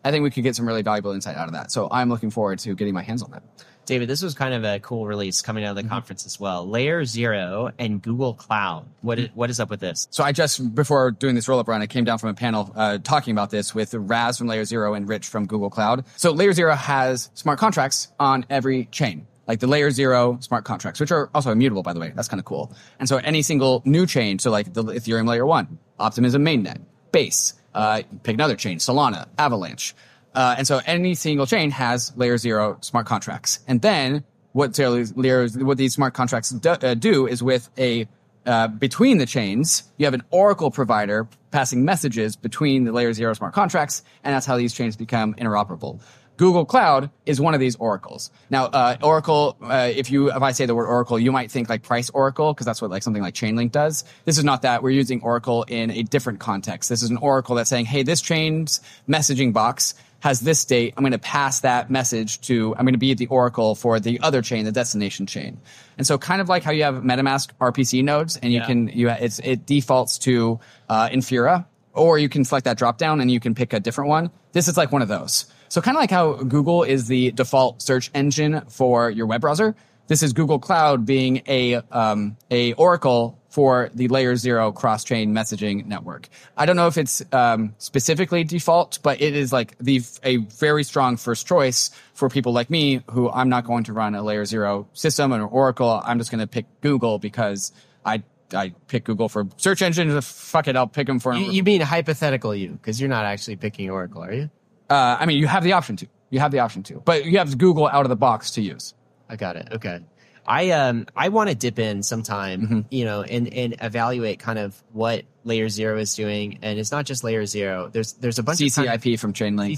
I think we could get some really valuable insight out of that. So I'm looking forward to getting my hands on that. David, this was kind of a cool release coming out of the conference as well. Layer 0 and Google Cloud. What is up with this? So I just, before doing this roll-up run, I came down from a panel talking about this with Raz from Layer 0 and Rich from Google Cloud. So Layer 0 has smart contracts on every chain, like the Layer 0 smart contracts, which are also immutable, by the way. That's kind of cool. And so any single new chain, so like the Ethereum Layer 1, Optimism Mainnet, Base, pick another chain, Solana, Avalanche. And so any single chain has Layer 0 smart contracts. And then what these smart contracts do is with between the chains, you have an Oracle provider passing messages between the Layer 0 smart contracts, and that's how these chains become interoperable. Google Cloud is one of these oracles. Now, Oracle, if I say the word Oracle, you might think like price Oracle, because that's what like something like Chainlink does. This is not that. We're using Oracle in a different context. This is an Oracle that's saying, hey, this chain's messaging box has this state. I'm going to pass that message I'm going to be the Oracle for the other chain, the destination chain. And so kind of like how you have MetaMask RPC nodes, and it defaults to Infura, or you can select that drop down and you can pick a different one. This is like one of those. So kind of like how Google is the default search engine for your web browser. This is Google Cloud being a Oracle for the Layer 0 cross-chain messaging network. I don't know if it's specifically default, but it is like a very strong first choice for people like me, who I'm not going to run a Layer 0 system or Oracle. I'm just going to pick Google because I pick Google for search engine. Fuck it, I'll pick them for. You mean hypothetical because you're not actually picking Oracle, are you? I mean, you have the option to. But you have Google out of the box to use. I got it. Okay. I want to dip in sometime, and evaluate kind of what Layer 0 is doing. And it's not just Layer 0. There's a bunch CCIP from Chainlink.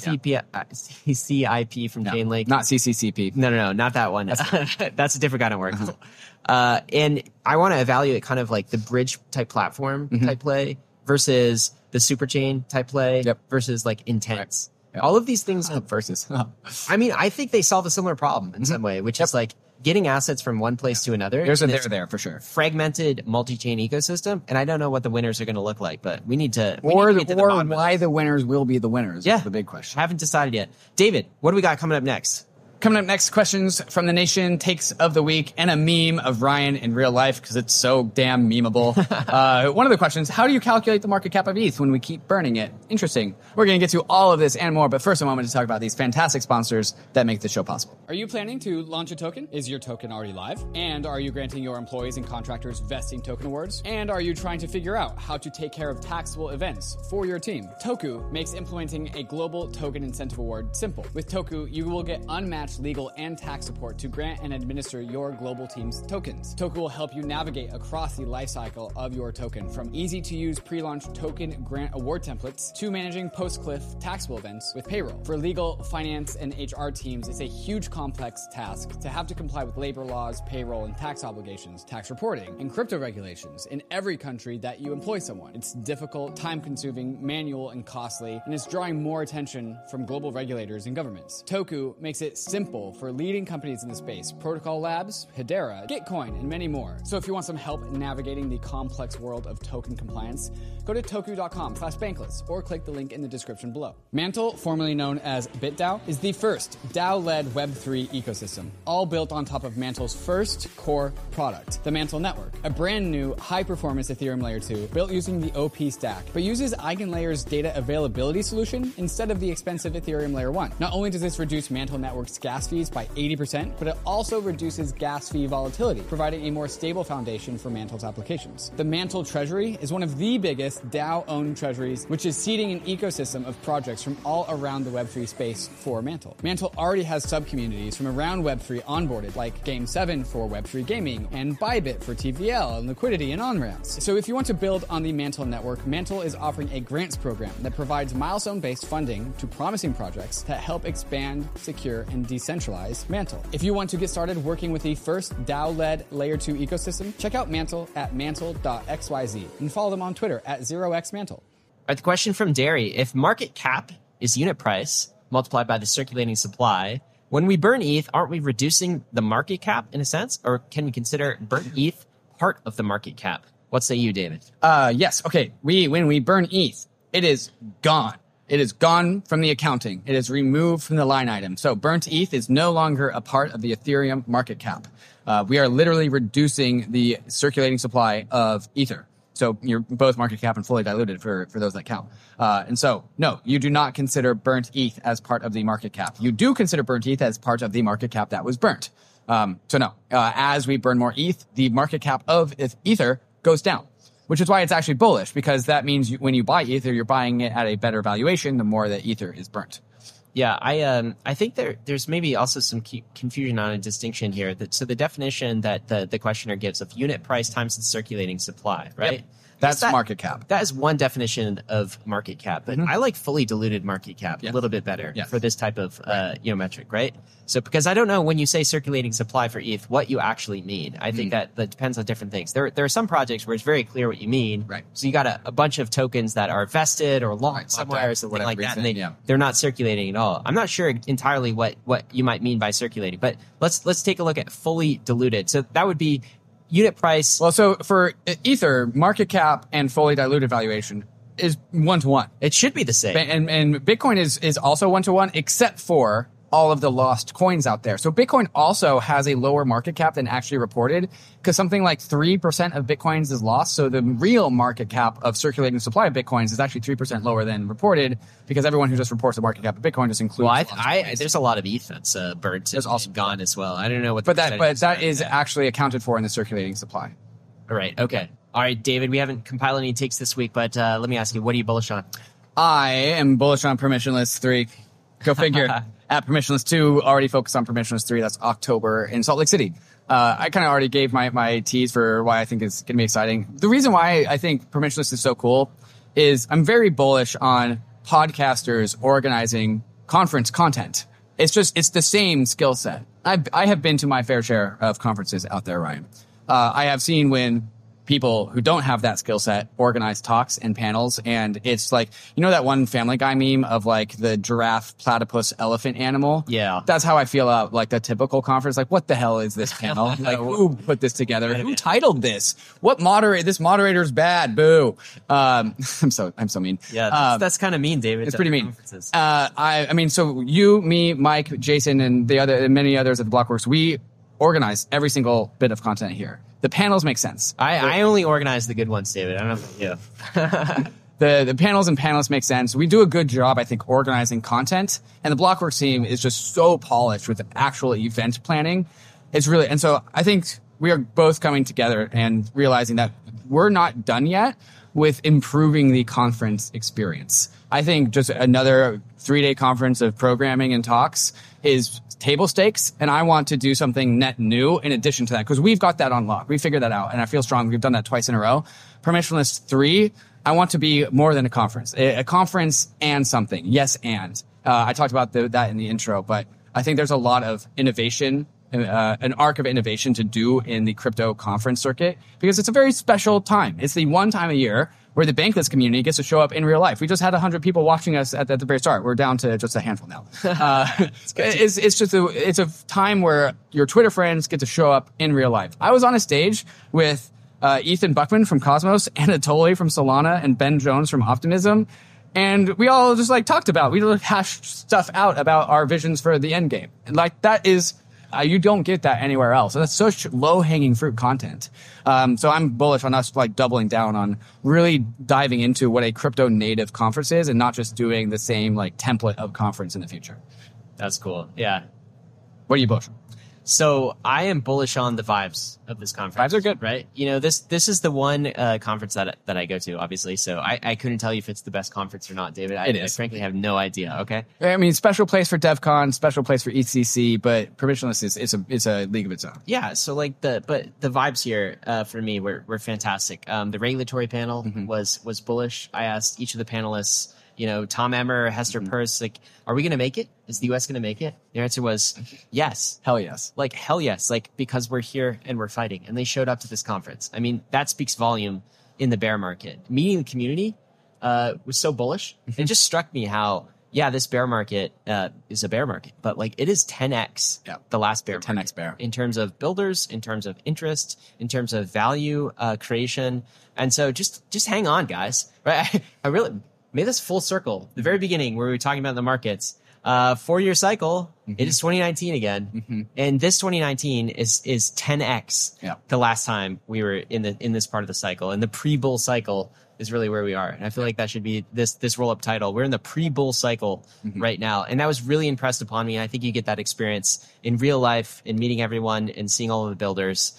CCIP from Chainlink. Not CCCP. No, not that one. That's a different kind of work. And I want to evaluate kind of like the bridge type platform type play versus the superchain type play versus like Intense. Right. All of these things versus. I mean, I think they solve a similar problem in some way, which is like getting assets from one place to another. There's a there for sure. Fragmented multi-chain ecosystem, and I don't know what the winners are going to look like, but we need to. Or why the winners will be the winners. Yeah, is the big question. Haven't decided yet. David, what do we got coming up next? Coming up next, questions from the nation, takes of the week, and a meme of Ryan in real life because it's so damn memeable. One of the questions, how do you calculate the market cap of ETH when we keep burning it? Interesting. We're going to get to all of this and more, but first a moment to talk about these fantastic sponsors that make the show possible. Are you planning to launch a token? Is your token already live? And are you granting your employees and contractors vesting token awards? And are you trying to figure out how to take care of taxable events for your team? Toku makes implementing a global token incentive award simple. With Toku, you will get unmatched legal and tax support to grant and administer your global team's tokens. Toku will help you navigate across the lifecycle of your token, from easy-to-use pre-launch token grant award templates to managing post-cliff taxable events with payroll. For legal, finance, and HR teams, it's a huge complex task to have to comply with labor laws, payroll and tax obligations, tax reporting, and crypto regulations in every country that you employ someone. It's difficult, time-consuming, manual, and costly, and it's drawing more attention from global regulators and governments. Toku makes it simple for leading companies in the space, Protocol Labs, Hedera, Gitcoin, and many more. So if you want some help navigating the complex world of token compliance, go to toku.com/bankless or click the link in the description below. Mantle, formerly known as BitDAO, is the first DAO-led Web3 ecosystem, all built on top of Mantle's first core product, the Mantle Network, a brand new high-performance Ethereum Layer 2 built using the OP stack, but uses EigenLayer's data availability solution instead of the expensive Ethereum Layer 1. Not only does this reduce Mantle Network's gas fees by 80%, but it also reduces gas fee volatility, providing a more stable foundation for Mantle's applications. The Mantle Treasury is one of the biggest DAO-owned treasuries, which is seeding an ecosystem of projects from all around the Web3 space for Mantle. Mantle already has sub-communities from around Web3 onboarded, like Game7 for Web3 gaming, and Bybit for TVL and liquidity and on-ramps. So if you want to build on the Mantle network, Mantle is offering a grants program that provides milestone-based funding to promising projects that help expand, secure, and decentralize Mantle. If you want to get started working with the first DAO-led Layer 2 ecosystem, check out Mantle at mantle.xyz and follow them on Twitter at 0xmantle. All right, the question from Derry. If market cap is unit price multiplied by the circulating supply, when we burn ETH, aren't we reducing the market cap in a sense? Or can we consider burnt ETH part of the market cap? What say you, David? Yes. Okay. When we burn ETH, it is gone. It is gone from the accounting. It is removed from the line item. So burnt ETH is no longer a part of the Ethereum market cap. We are literally reducing the circulating supply of Ether. So you're both market cap and fully diluted for those that count. And so, no, you do not consider burnt ETH as part of the market cap. You do consider burnt ETH as part of the market cap that was burnt. So no, as we burn more ETH, the market cap of Ether goes down, which is why it's actually bullish, because that means when you buy Ether, you're buying it at a better valuation the more that Ether is burnt. Yeah, I think there's maybe also some confusion on a distinction here. So the definition that the questioner gives of unit price times the circulating supply, right? Yep. That's market cap. That is one definition of market cap, but I like fully diluted market cap a little bit better for this type of metric, right? So because I don't know when you say circulating supply for ETH, what you actually mean. I think that depends on different things. There are some projects where it's very clear what you mean. Right. So you got a bunch of tokens that are vested or locked somewhere or something like that, and they're not circulating at all. I'm not sure entirely what you might mean by circulating, but let's take a look at fully diluted. So that would be unit price. Well, so for Ether, market cap and fully diluted valuation is 1-to-1. It should be the same. And Bitcoin is also 1-to-1, except for all of the lost coins out there. So Bitcoin also has a lower market cap than actually reported, because something like 3% of Bitcoins is lost. So the real market cap of circulating supply of Bitcoins is actually 3% lower than reported, because everyone who just reports the market cap of Bitcoin just includes. Well, there's a lot of ETH that's burnt. There's also gone as well. I don't know what. But that is actually accounted for in the circulating supply. All right. Okay. All right, David. We haven't compiled any takes this week, but let me ask you, what are you bullish on? I am bullish on permissionless 3. Go figure. At permissionless 2, already focused on permissionless 3. That's October in Salt Lake City. I kind of already gave my tease for why I think it's going to be exciting. The reason why I think permissionless is so cool is I'm very bullish on podcasters organizing conference content. It's the same skill set. I have been to my fair share of conferences out there, Ryan. I have seen when people who don't have that skill set organize talks and panels, and it's like, you know that one Family Guy meme of like the giraffe, platypus, elephant animal? Yeah. That's how I feel about like the typical conference. Like, what the hell is this panel? Like, who put this together? Who titled this? This moderator's bad. Boo. I'm so mean. Yeah, that's kind of mean, David. It's pretty mean. I mean, so you, me, Mike, Jason, and many others at the Blockworks, we organize every single bit of content here. The panels make sense. I only organize the good ones, David. I don't know about you. The panels and panelists make sense. We do a good job, I think, organizing content. And the Blockworks team is just so polished with actual event planning. It's really, and so I think we are both coming together and realizing that we're not done yet with improving the conference experience. I think just another 3-day conference of programming and talks is table stakes, and I want to do something net new in addition to that, because we've got that on lock. We figured that out, and I feel strong. We've done that twice in a row. Permissionless 3, I want to be more than a conference. A conference and something. Yes, and. I talked about that in the intro, but I think there's a lot of innovation, an arc of innovation to do in the crypto conference circuit, because it's a very special time. It's the one time a year where the Bankless community gets to show up in real life. We just had 100 people watching us at the very start. We're down to just a handful now. It's a time where your Twitter friends get to show up in real life. I was on a stage with Ethan Buckman from Cosmos, Anatoly from Solana, and Ben Jones from Optimism. And we all just talked about, we hashed stuff out about our visions for the end game. And that is, you don't get that anywhere else. So that's such low-hanging fruit content. So I'm bullish on us doubling down on really diving into what a crypto native conference is, and not just doing the same template of conference in the future. That's cool. Yeah. What are you bullish on? So I am bullish on the vibes of this conference. Vibes are good, right? This is the one conference that I go to, obviously. So I couldn't tell you if it's the best conference or not, David. I frankly have no idea. Okay. I mean, special place for DevCon, special place for ECC, but permissionless is a league of its own. Yeah. So the vibes here for me were fantastic. The regulatory panel was bullish. I asked each of the panelists, Tom Emmer, Hester Peirce, are we going to make it? Is the U.S. going to make it? Their answer was yes. Hell yes. Hell yes. Because we're here and we're fighting. And they showed up to this conference. I mean, that speaks volume in the bear market. Meeting the community was so bullish. It just struck me how, this bear market is a bear market, but it is 10x the last bear market. 10x bear. In terms of builders, in terms of interest, in terms of value creation. And so just hang on, guys. Right? made this full circle. The very beginning where we were talking about the markets, 4-year cycle, it is 2019 again. And this 2019 is 10x the last time we were in this part of the cycle. And the pre-bull cycle is really where we are. And I feel like that should be this roll-up title. We're in the pre-bull cycle right now. And that was really impressed upon me. And I think you get that experience in real life, in meeting everyone and seeing all of the builders.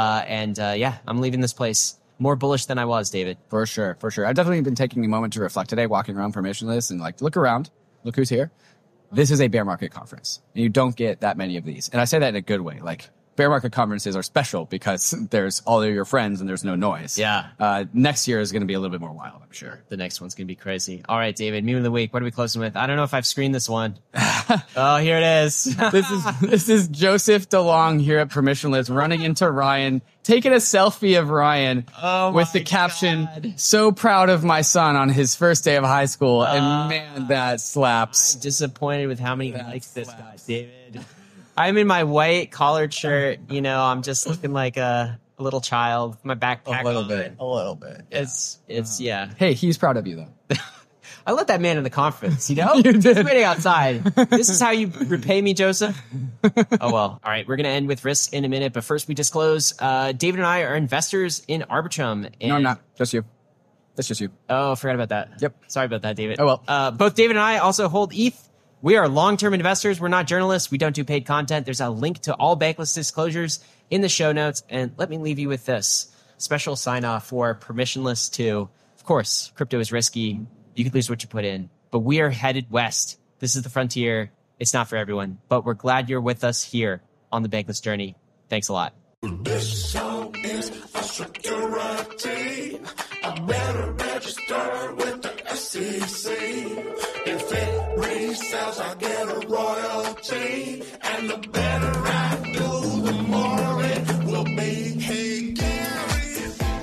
I'm leaving this place more bullish than I was, David. For sure. I've definitely been taking a moment to reflect today, walking around Permissionless and like, look around, look who's here. This is a bear market conference, and you don't get that many of these. And I say that in a good way. Like, bear market conferences are special because there's all of your friends and there's no noise. Yeah. Next year is going to be a little bit more wild, I'm sure. The next one's going to be crazy. All right, David, meme of the week. What are we closing with? I don't know if I've screened this one. Oh, here it is. This is Joseph DeLong here at Permissionless running into Ryan, taking a selfie of Ryan with the caption, "So proud of my son on his first day of high school." And man, that slaps. I'm disappointed with how many likes this got, David. I'm in my white collared shirt. You know, I'm just looking like a little child. My backpack. A little bit. Yeah. Hey, he's proud of you though. I let that man in the conference, you know? You did. He's waiting outside. This is how you repay me, Joseph? Oh, well. All right, we're going to end with risk in a minute, but first we disclose David and I are investors in Arbitrum. And No, I'm not. Just you. That's just you. Oh, I forgot about that. Yep. Sorry about that, David. Oh, well. Both David and I also hold ETH. We are long-term investors. We're not journalists. We don't do paid content. There's a link to all Bankless disclosures in the show notes. And let me leave you with this special sign-off for Permissionless 2. Of course, crypto is risky. You could lose what you put in. But we are headed west. This is the frontier. It's not for everyone. But we're glad you're with us here on the Bankless journey. Thanks a lot. This song is a security. I better register with the SEC. If it resells, I get a royalty. And the better I do, the more it will be. Hey, Gary,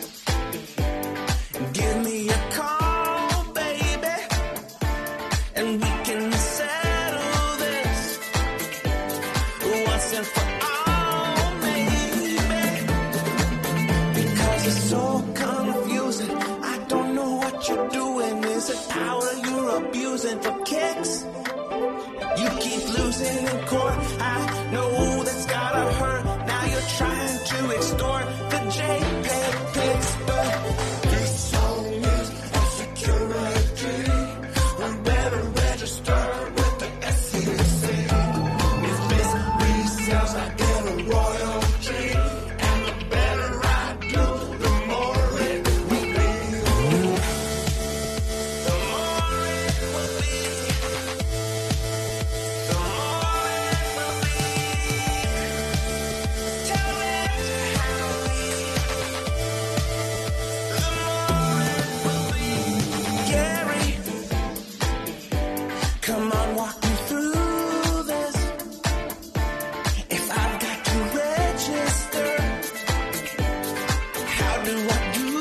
give me a call, baby, and we can settle this once and for all, maybe. Because it's so confusing. I don't know what you're doing. Is it power you're abusing for kicks? You keep losing in court. I know that's gotta hurt. Now you're trying to extort the JPEG pics, but this song is a security. I better register with the SEC. If this resells, I get a royalty. And the better I do, the more it will be. The more it will be. The more it will be. Tell me how the more it will be. Gary, come on, walk me through this. If I've got to register, how do I do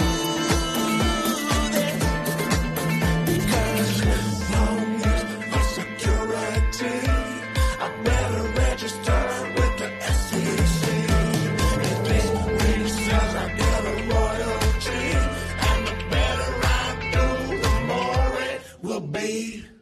this? Because long as a security, I better register with the SEC. If this resells, I get a royalty. And the better I do, the more it will be.